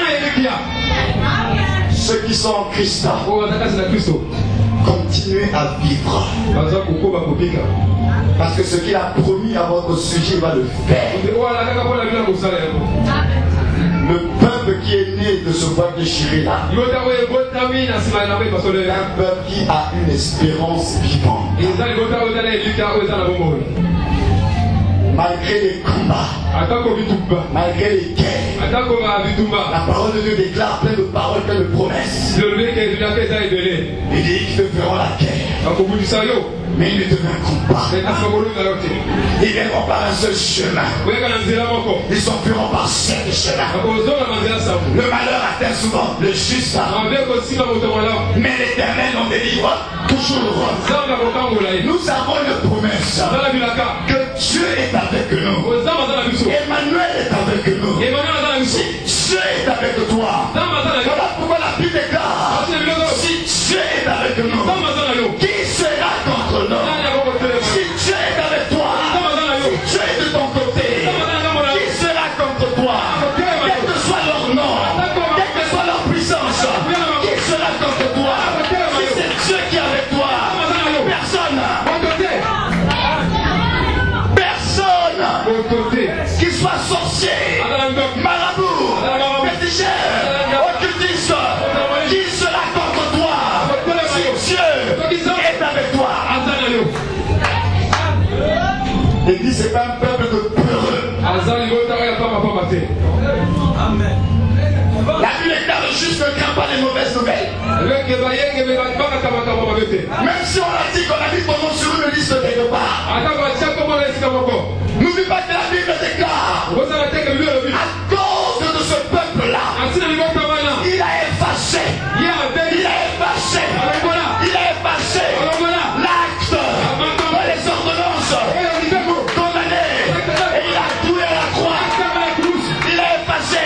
Ceux qui sont en Christ, continuez à vivre. Parce que ce qu'il a promis à votre sujet, il va le faire. Le peuple qui est né de ce bois déchiré là, un peuple qui a une espérance vivante. Malgré les combats, malgré les guerres, La parole de Dieu déclare plein de paroles, plein de promesses. Il dit qu'ils te feront la guerre, mais ils ne te vaincront pas. Ils viendront par un seul chemin. Ils s'enfuiront par sept chemins. Le malheur atteint souvent le juste, mais l'Éternel en délivre toujours. Nous avons une promesse que Dieu est avec nous. Emmanuel est avec nous. Si Dieu est avec toi, voilà pourquoi la Bible déclare: si Dieu est avec nous, qui sera contre nous? Si Dieu est avec toi, si Dieu est de ton côté, qui sera contre toi? Quel que soit leur nom, quelle que soit leur puissance, qui sera contre toi? Si c'est Dieu qui est avec toi, personne, personne, qu'il soit sorcier, marabout, féticheur, occultiste, qui sera contre toi? Si Dieu est avec toi. L'église, c'est pas un peuple de peureux. La Bible déclare juste ne crains pas les mauvaises nouvelles. Même si on a dit qu'on a mis ton nom sur une liste quelque part. N'oublie pas que la Bible déclare: à cause de ce peuple-là, il a effacé, il a effacé, il a effacé l'acte, les ordonnances condamnées, et il a cloué à la croix. Il a effacé.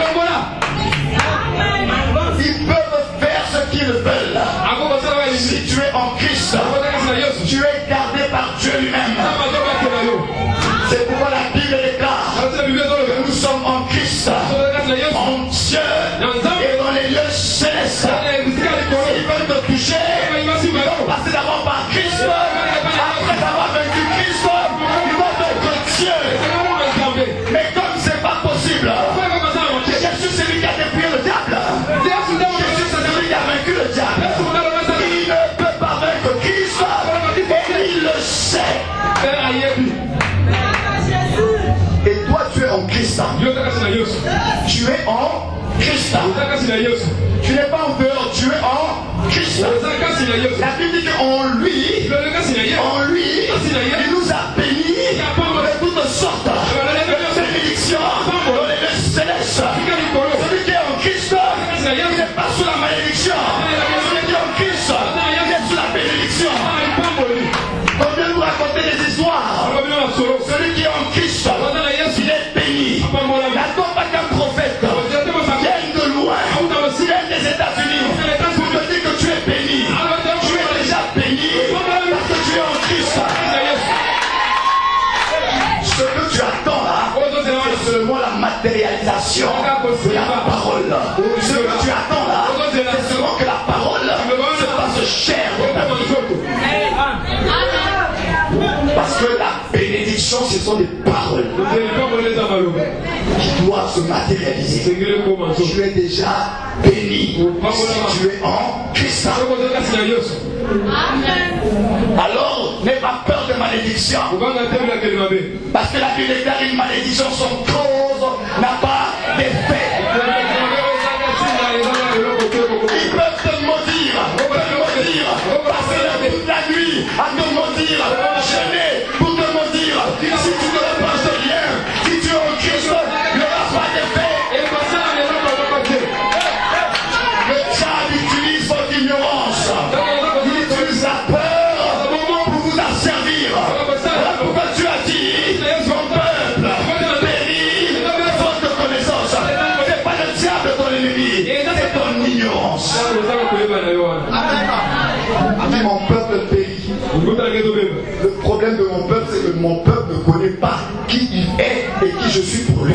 Ils peuvent faire ce qu'ils veulent. Si tu es en Christ, tu es gardé par Dieu lui-même. C'est pourquoi la Bible déclare que nous sommes en Christ, en Dieu et dans les lieux célestes. Ils veulent te toucher, ils vont passer d'abord par Christ. Après avoir vaincu Christ, ils vont être Dieu. Mais comme c'est pas possible, Jésus c'est lui qui a détruit le diable. Jésus c'est celui qui a vaincu le diable. Il ne peut pas vaincre Christ et il le sait. Et toi tu es en Christ. Tu es en Christ. Tu n'es pas en dehors, tu es en Christ. La Bible dit qu'en lui, en lui, il nous a bénis de toutes sortes de bénédictions dans les lieux célestes. Celui qui est en Christ, il n'est pas sous la malédiction. Celui qui est en Christ, il est sous la bénédiction. On vient nous raconter des histoires. Celui qui est en Christ, il est béni. N'attends pas qu'un prophète vienne de loin, vienne des États-Unis pour te dire que tu es béni. Tu es déjà béni parce que tu es en Christ. Ce que tu attends là, c'est seulement la matérialisation de la parole. Ce que tu attends là, c'est seulement que la parole se fasse chair dans ta vie. Parce que la bénédiction, ce sont des paroles qui doivent se matérialiser. Tu es déjà béni si tu es en Christ. Alors, n'aie pas peur de malédiction. Parce que la Bible déclare une malédiction sans cause n'a pas d'effet. Ils peuvent te maudire, te maudire, passer toute la nuit à te maudire, jeûner pour te maudire. Si tu ne reproches de rien, si tu es en Christ, il n'y aura pas d'effet. Le diable utilise votre ignorance. Il utilise la peur pour vous asservir. Voilà pourquoi tu as dit: mon peuple périt faute de connaissance. C'est pas le diable ton ennemi, c'est ton ignorance. Dis: mon peuple périt. Le problème de mon peuple, c'est que mon peuple ne connaît pas qui il est et qui je suis pour lui.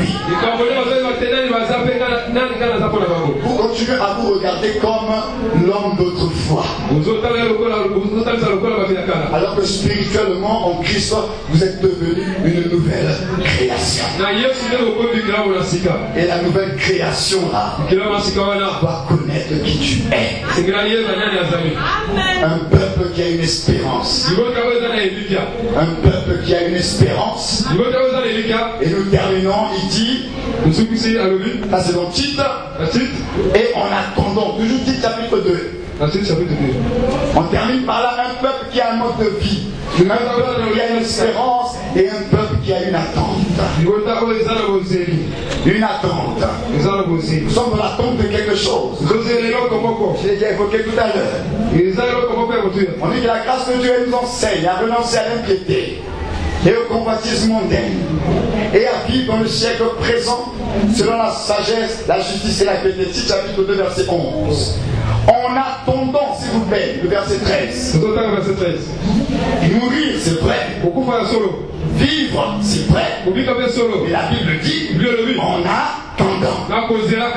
Vous continuez à vous regarder comme l'homme d'autrefois. Alors que spirituellement, en Christ, vous êtes devenu une nouvelle nouvelle création. Et la nouvelle création là doit connaître qui tu es. Un peuple qui a une espérance. Un peuple qui a une espérance. Et nous terminons, il dit, ça c'est dans Tite, et en attendant, toujours Tite chapitre deux. On termine par là, un peuple qui a un mode de vie, un peuple qui a une espérance et un peuple qui a une attente. Une attente. Nous sommes dans l'attente de quelque chose. Je l'ai déjà évoqué tout à l'heure. On dit que la grâce de Dieu nous enseigne à renoncer à l'impiété et au convoitisme mondaine et à vivre dans le siècle présent selon la sagesse, la justice et la piété. Chapitre deux, verset onze. En attendant, s'il vous plaît, le verset treize. Mourir, c'est vrai. Vivre, c'est vrai. Mais la Bible dit en attendant.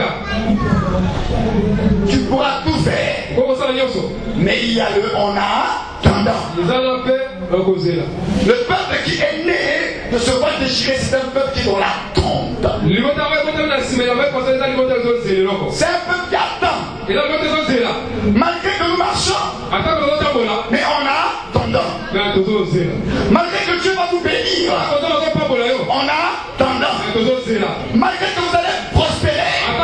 Tu pourras tout faire. Mais il y a le en attendant. Le peuple qui est né de se voir déchirer, c'est un peuple qui est dans l'attente. C'est un peuple qui attend. Malgré que nous marchons, mais en attendant. Malgré que Dieu va vous bénir, en attendant. Malgré que vous allez prospérer, en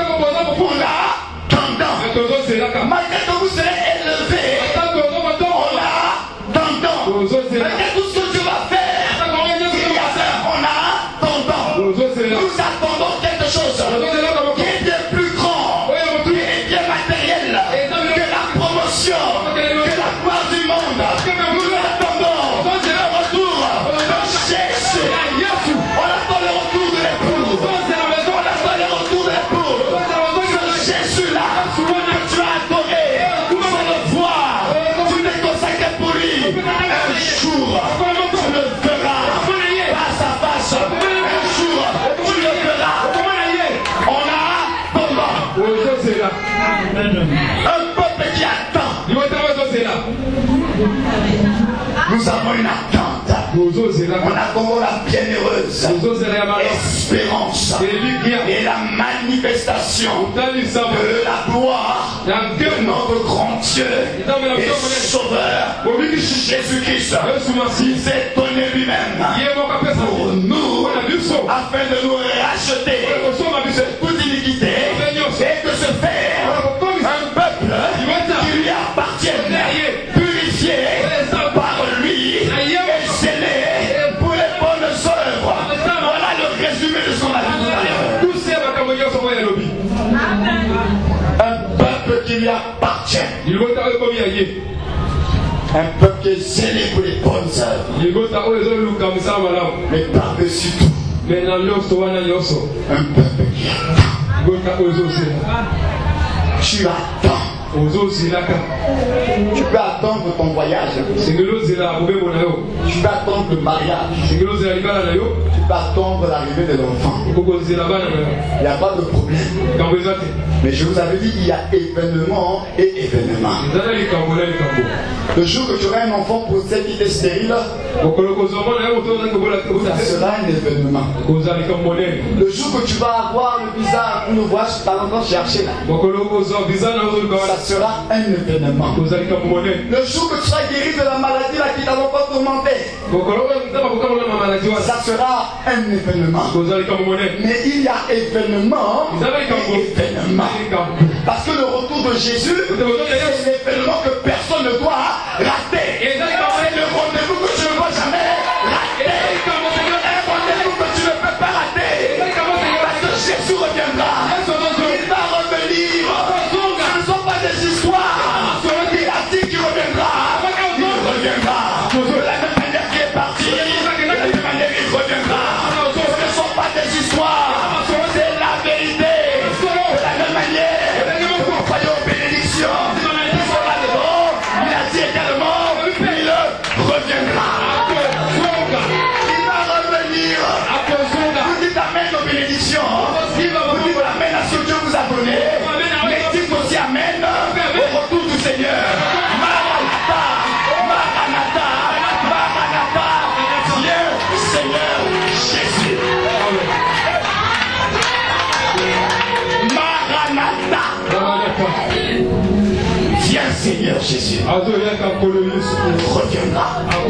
attendant. Malgré que vous serez élevé, en attendant. Malgré tout ce que Dieu va faire, il y a en attendant. Nous attendons quelque chose qui est bien plus grand, qui est bien matériel que la promotion, que la gloire du monde. Nous attendons le retour de Jésus. On attend le retour de l'époux. On attend le retour de l'époux. Ce Jésus-là que tu as adoré, sans le voir, tu t'es consacré pour lui. Un jour, tu le verras face à face. Un jour, tu le verras. On a attendant. Un peuple qui attend. Nous avons une attente. On attend la bienheureuse espérance et la manifestation de la gloire de notre grand Dieu et Sauveur Jésus-Christ. Il s'est donné lui-même pour nous afin de nous racheter de toute iniquité et de se faire un peuple qui lui appartient, purifié par lui et scellé pour les bonnes œuvres. Voilà le résumé de son avis. Un peuple qui lui appartient. Un peuple qui est scellé pour les bonnes œuvres. Mais par-dessus tout, un peuple qui attend. Tu attends. Tu peux attendre ton voyage. Tu peux attendre le mariage. Tu peux attendre l'arrivée de l'enfant. Il n'y a pas de problème. Mais je vous avais dit, il y a événement et événement. Le jour que tu auras un enfant pour celle qui est stérile, ça sera un événement. Le jour que tu vas avoir le visa pour nous voir, tu vas encore chercher là. Ça sera un événement. Le jour que tu seras guéri de la maladie là, qui t'a pas tourmenté, ça sera un événement. Mais il y a événement et événement. Parce que le retour de Jésus, c'est l'événement que personne ne doit rater. C'est le rendez-vous que tu ne vas jamais rater. Un rendez-vous que tu ne peux pas rater. Parce que Jésus reviendra. Il va revenir. Ce ne sont pas des histoires. Il a dit qu'il reviendra. Il reviendra. De la même manière qu'il est parti, de la même manière il reviendra. Ce ne sont pas des histoires. C'est la vérité. De la même manière que nous croyons aux bénédictions, Maranatha. Viens Seigneur Jésus. Reviendra.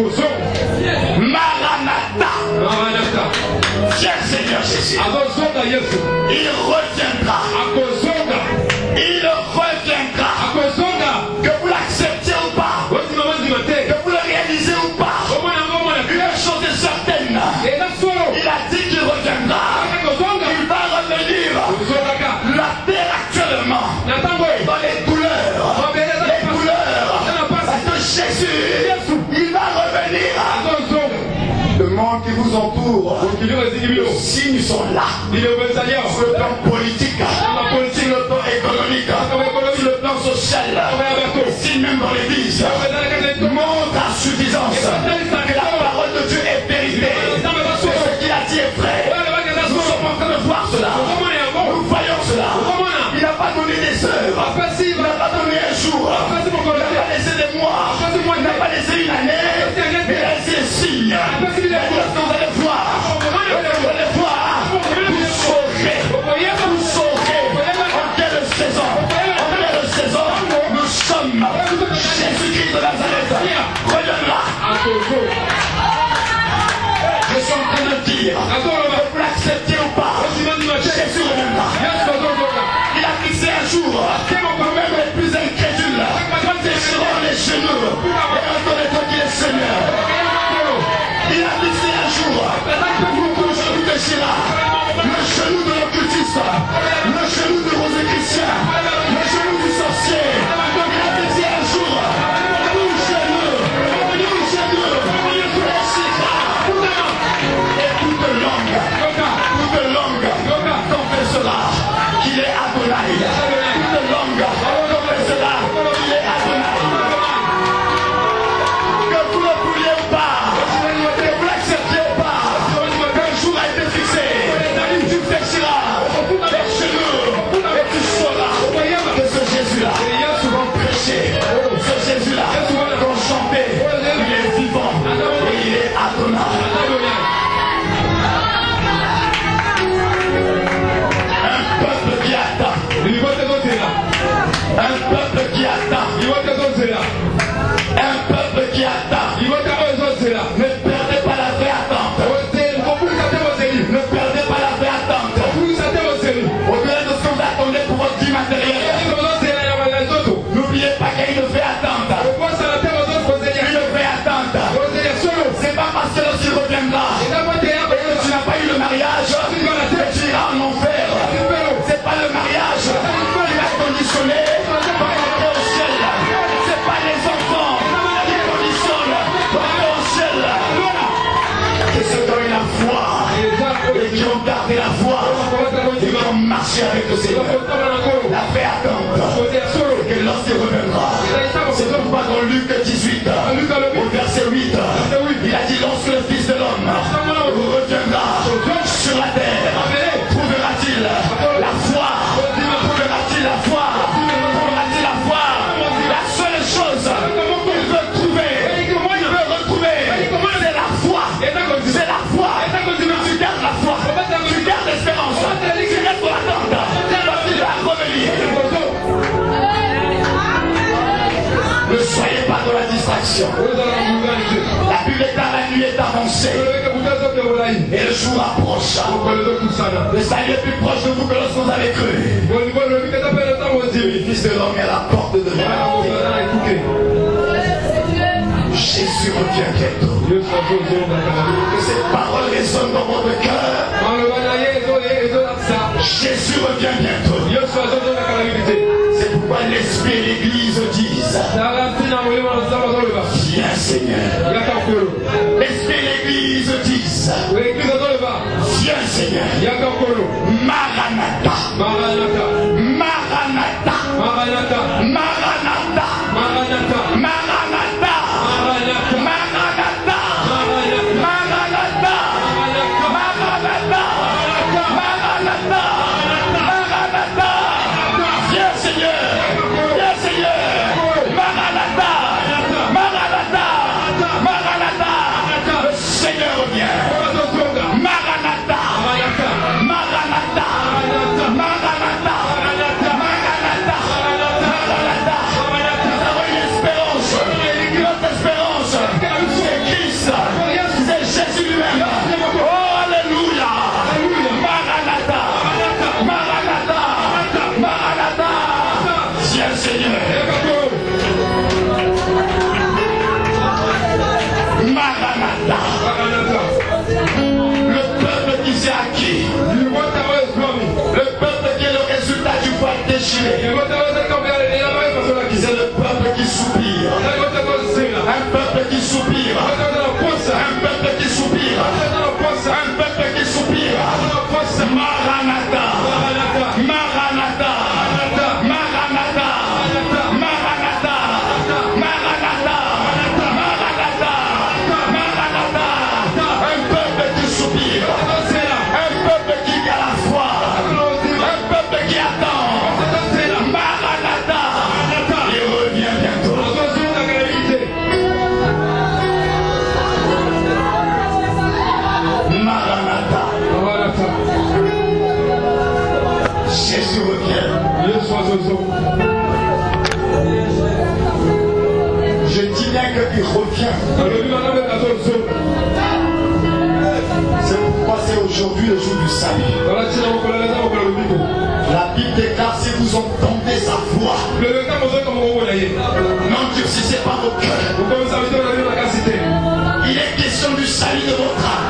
Maranatha. Viens Seigneur Jésus. Il reviendra. Il reviendra. Que vous l'acceptiez ou pas, que vous le réalisez ou pas, une chose est certaine. Il a dit qu'il reviendra. Il va revenir. La terre actuellement, dans les douleurs, les douleurs, parce que Jésus, il va revenir. Le monde qui vous entoure, les signes sont là. Sur le plan politique, sur le plan économique, sur le plan social, les signes même dans l'église montrent à suffisance que la parole de Dieu est vérité. Ce qu'il a dit est vrai. Nous sommes en train de voir cela. Nous voyons cela. Il n'a pas donné des heures. Il n'a pas donné un jour. Il n'a pas laissé des mois. Il n'a pas laissé une année. Mais il a laissé des signes. Il a dit que vous allez voir. Vous allez voir. Vous saurez. Vous saurez. En quelle saison. En quelle saison nous sommes. Jésus-Christ de Nazareth reviendra. Je suis en train de dire. Vous l'acceptez ou pas. Jésus reviendra. Il a fixé un jour. Même les plus incrédules déchireront les genoux et reconnaîtront qu'il est Seigneur. Il a fixé un jour. Beaucoup de genoux déchirera. Le genou de l'occultiste, le genou de Rosé-Christian, le genou du sorcier. Il a fixé un jour. Tout genou, tout genou, déchirera. Et toute langue, toute langue confessera qu'il est Adonai. Toute langue confessera qu'il est Adonai. Que vous le vouliez ou pas, que vous l'acceptiez ou pas, un jour a été fixé. Tu fléchiras les genoux et tu sauras que ce Jésus-là qu'on prêchait, ce Jésus-là qu'on chantait, il est vivant et il est Adonai. Un peuple qui attend. Un peuple qui attend. Un peuple qui attend. Ne perdez pas la vraie attente. Ne perdez pas la vraie attente. Au-delà de ce que vous attendez pour votre vie matérielle, n'oubliez pas qu'il y a une vraie attente. Une vraie attente. C'est pas parce que lorsqu'il reviendra et que tu n'as pas eu le mariage que tu iras en enfer. C'est pas le mariage qui va conditionner ton entrée au ciel. C'est pas les enfants qui conditionnent ton entrée au ciel. C'est ceux qui ont eu la foi et qui ont gardé la foi et qui ont marché avec le Seigneur. La vraie attente que lorsqu'il reviendra, c'est pourquoi dans Luc dix-huit, au verset huit, il a dit lorsque le Fils de l'homme reviendra sur la terre, trouvera-t-il la foi? Trouvera-t-il la foi? Trouvera-t-il la foi? La seule chose qu'il veut trouver, il veut retrouver, c'est la foi. C'est la foi. Tu gardes la foi. Tu gardes l'espérance. Tu restes pour l'attente. Parce qu'il va revenir. Ne soyez pas dans la distraction. La Bible est à la nuit est avancée. Et le jour approche. Le salut est plus proche de vous que lorsque vous avez cru. Le Fils de l'homme est à la porte de l'humanité. Jésus revient bientôt. Que cette parole résonne dans votre cœur. Jésus revient bientôt. C'est pourquoi l'Esprit et l'Église disent viens Seigneur. L'Esprit et l'Église disent viens Seigneur. Maranatha. Maranatha. Maranatha. Maranatha. Maranatha. Maranatha. Maranatha. Maranatha. Maranatha. Maranatha. Maranatha. Maranatha. Viens Seigneur. Viens Seigneur. Maranatha. Maranatha. Maranatha. Le Seigneur vient. Maranatha. Maranatha. Maranatha. acculé. C'est le peuple qui soupire. Un peuple qui soupire. Un peuple qui soupire. Un peuple qui soupire. Maranatha. Maranatha. Maranatha. Maranatha. Maranatha. Maranatha. Maranatha. Un peuple qui soupire. Un peuple qui a la foi. Un peuple qui attend. Maranatha. Il revient bientôt. Maranatha. Jésus revient. Je dis bien qu'il revient. C'est pourquoi c'est aujourd'hui le jour du salut. La Bible déclare si vous entendez sa voix, n'endurcissez pas vos cœurs. Il est question du salut de votre âme.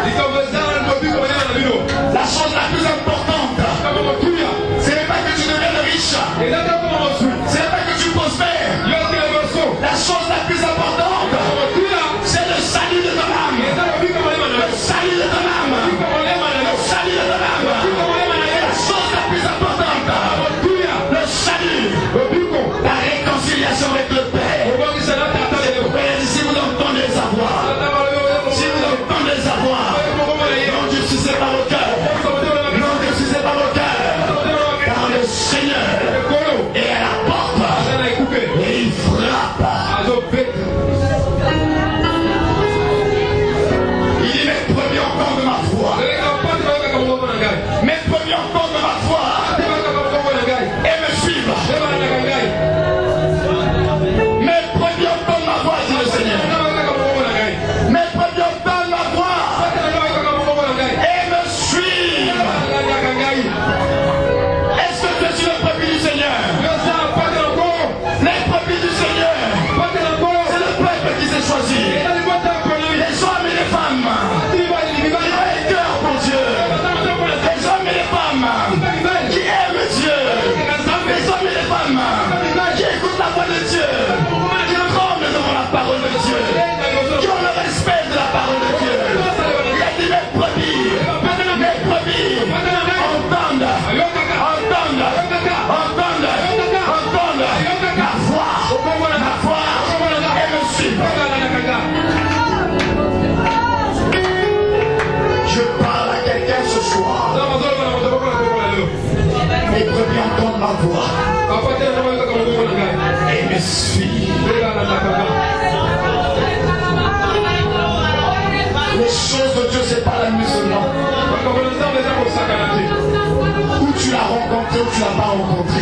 La chose la plus importante, ce n'est pas que tu deviennes riche, ce n'est pas que tu prospères. La chose la plus importante, c'est le salut de ton âme. Le salut de ton âme. Le salut de ton âme. La chose la plus importante, le salut, la réconciliation avec le Père. Si vous entendez sa voix, si vous entendez sa voix, n'endurcissez pas vos cœurs. N'endurcissez pas vos cœurs. Car le Seigneur est à la porte et il frappe. Il dit mes premiers enfants de ma foi. Mes premiers enfants de ma foi. Et me suivent. Mes premiers enfants de ma foi, dit le Seigneur. Mes premiers enfants de ma foi. Et me suivent. Est-ce que tu es sur le brebis du Seigneur? Les brebis du Seigneur. C'est le peuple qui s'est choisi. Les hommes et les femmes. Qui ont un cœur pour Dieu. Les hommes et les femmes. Qui aiment Dieu. Les hommes et les femmes. Qui écoutent la voix de Dieu. Qui tremblent devant la parole de Dieu. Qui ont le respect de la parole de Dieu. Il a dit mes brebis. Mes brebis. Entendent. Entendent. Entendent. Entendent. Ma voix. Ma voix. Et me suivent. Je parle à quelqu'un ce soir. Mes brebis entendent ma voix et me suivent. Les choses de Dieu, c'est pas l'amusement. Où tu l'as rencontré ou tu l'as pas rencontré.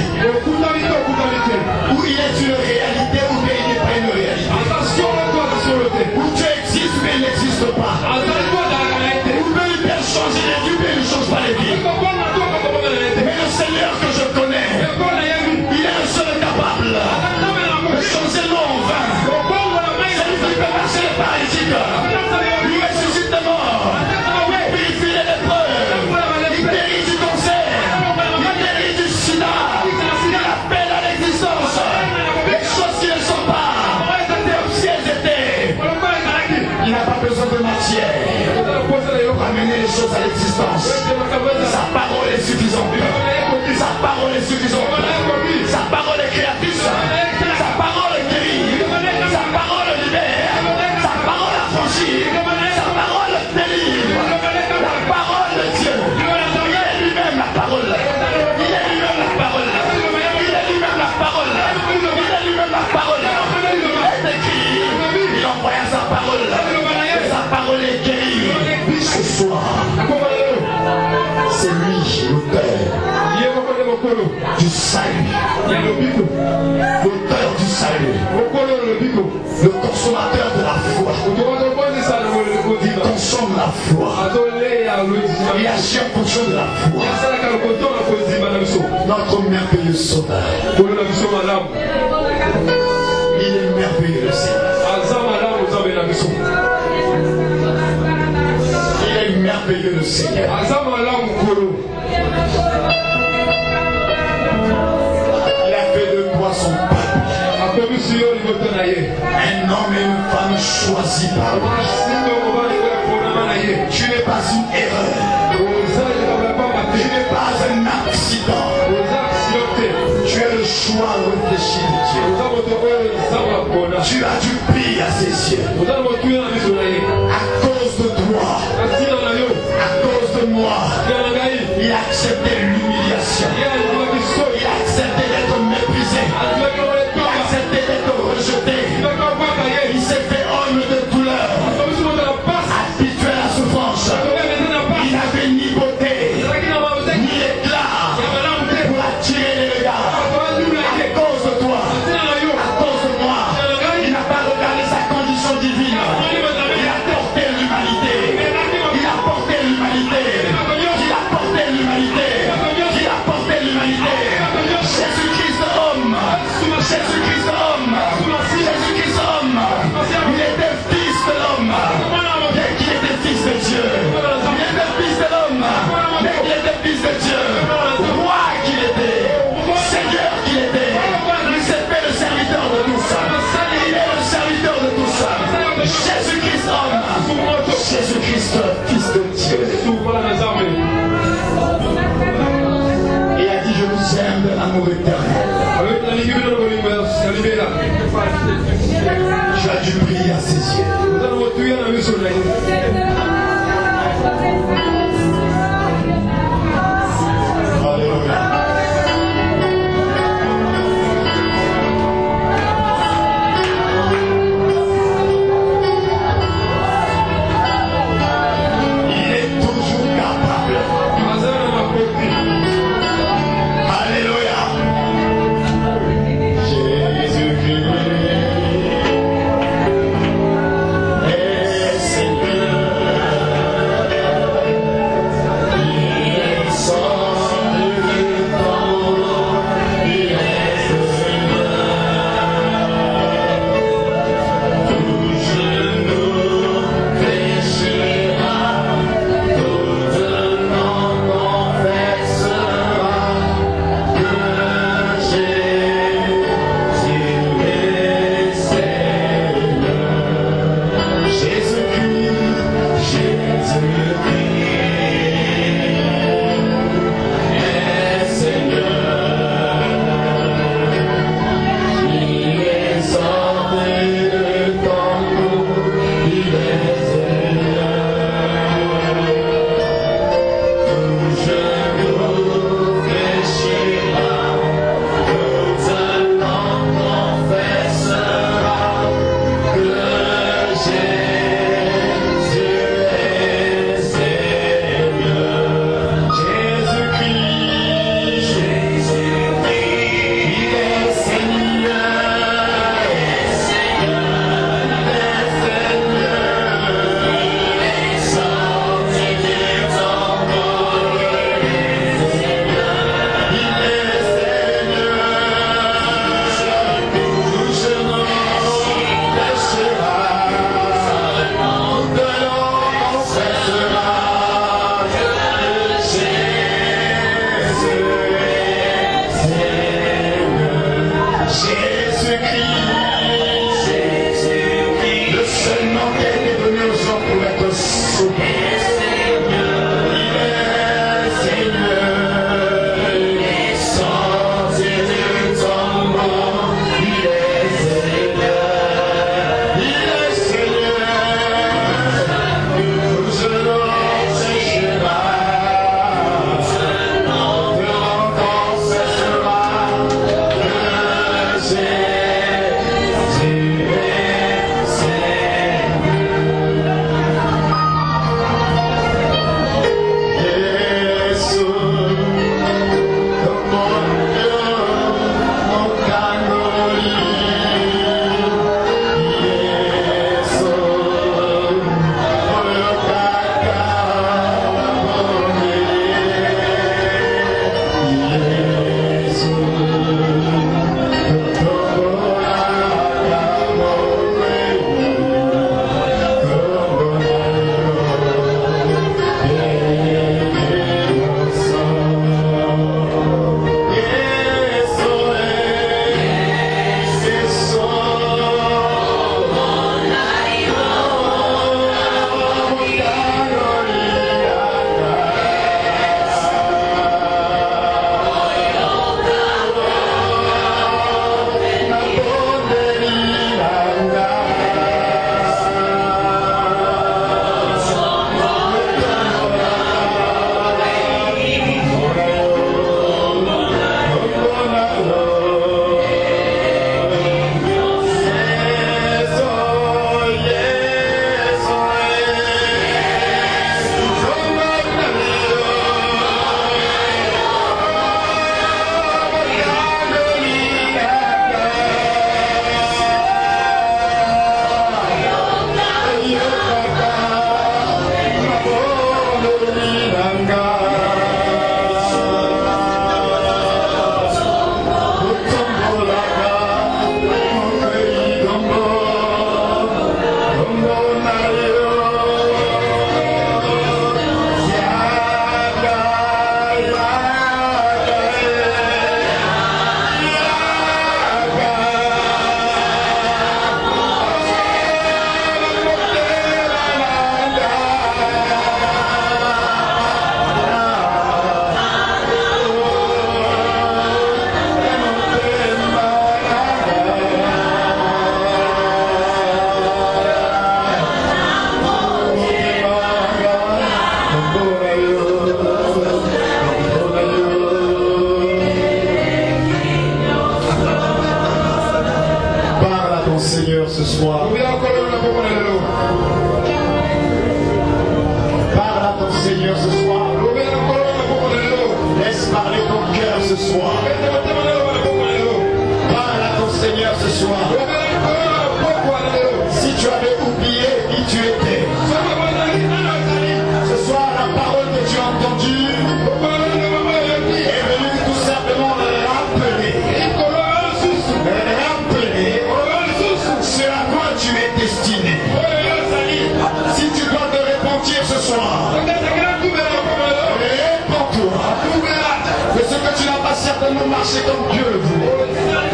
Où il est une réalité ou bien il n'est pas une réalité. Où tu existes mais il n'existe pas. Où bien il peut changer les vies, mais il ne change pas les vies. Mais le Seigneur que je connais, il est le seul capable de changer l'eau en vin. C'est lui qui peut marcher les paralytiques. Il ressuscite les morts. Il purifie les lépreux. Il guérit du cancer. Il guérit du sida. Il appelle à l'existence les choses qui ne sont pas comme si elles étaient. Il n'a pas besoin de matière pour amener les choses à l'existence. Sa parole est suffisante. Sa parole est suffisante. Sa parole est créatrice. Sa parole guérit. Sa parole libère. Sa parole affranchit. Sa parole délivre. La parole de Dieu. Il est lui-même la parole. Il est lui-même la parole. Il est lui-même la parole. Il est lui-même la parole. Il est écrit. Il envoya sa parole. Et sa parole est guérie. Ce soir, c'est lui l'auteur du salut, l'auteur du salut, le consommateur de la foi. Il consomme la foi. Il agit en fonction de la foi. Notre merveilleux sauveur. Il est merveilleux le Seigneur. Il est merveilleux le Seigneur. Il son peuple. Un homme et une femme choisis par lui. Tu n'es pas une erreur. Tu n'es pas un accident. Tu es le choix réfléchi de Dieu. Tu as du prix à ses yeux. À cause de toi, à cause de moi, il a accepté l'humiliation. Il a accepté d'être méprisé. Il a accepté d'être rejeté. Il s'est fait homme de douleur. Habitué à la souffrance. Il n'avait ni beauté, ni éclat pour attirer les regards. À cause de toi, à cause de moi, il n'a pas regardé sa condition divine. Il a porté l'humanité. Il a porté l'humanité. Il a porté l'humanité. Il a porté l'humanité. Jésus-Christ homme. Jésus-Christ homme. Jésus-Christ homme. Il était fils de l'homme. Dès qu'il était fils de Dieu. Il était fils de l'homme. Dès qu'il était fils de Dieu. Roi qu'il était. Seigneur qu'il était. Il s'est fait le serviteur de tous. Il est le serviteur de tous. Jésus-Christ homme. Jésus-Christ fils de Dieu. Et a dit je vous aime de l'amour éternel. Tu as dû prier à ses yeux. Il est toujours capable. Alléluia. Jésus-Christ est Seigneur. ce soir. Parle à ton Seigneur ce soir. Laisse parler ton cœur ce soir. Parle à ton Seigneur ce soir. Si tu avais oublié qui tu étais, ce soir la parole que tu as entendue est venue tout simplement rappeler, rappeler ce à quoi tu es destiné. Si tu dois te repentir ce soir, réponds-toi de ce que tu n'as pas certainement marché comme Dieu le voulait.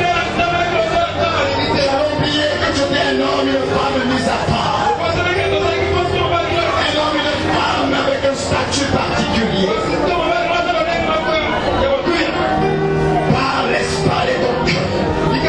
Tu as oublié que tu étais un homme et une femme mis à part. Un homme et une femme avec un statut particulier.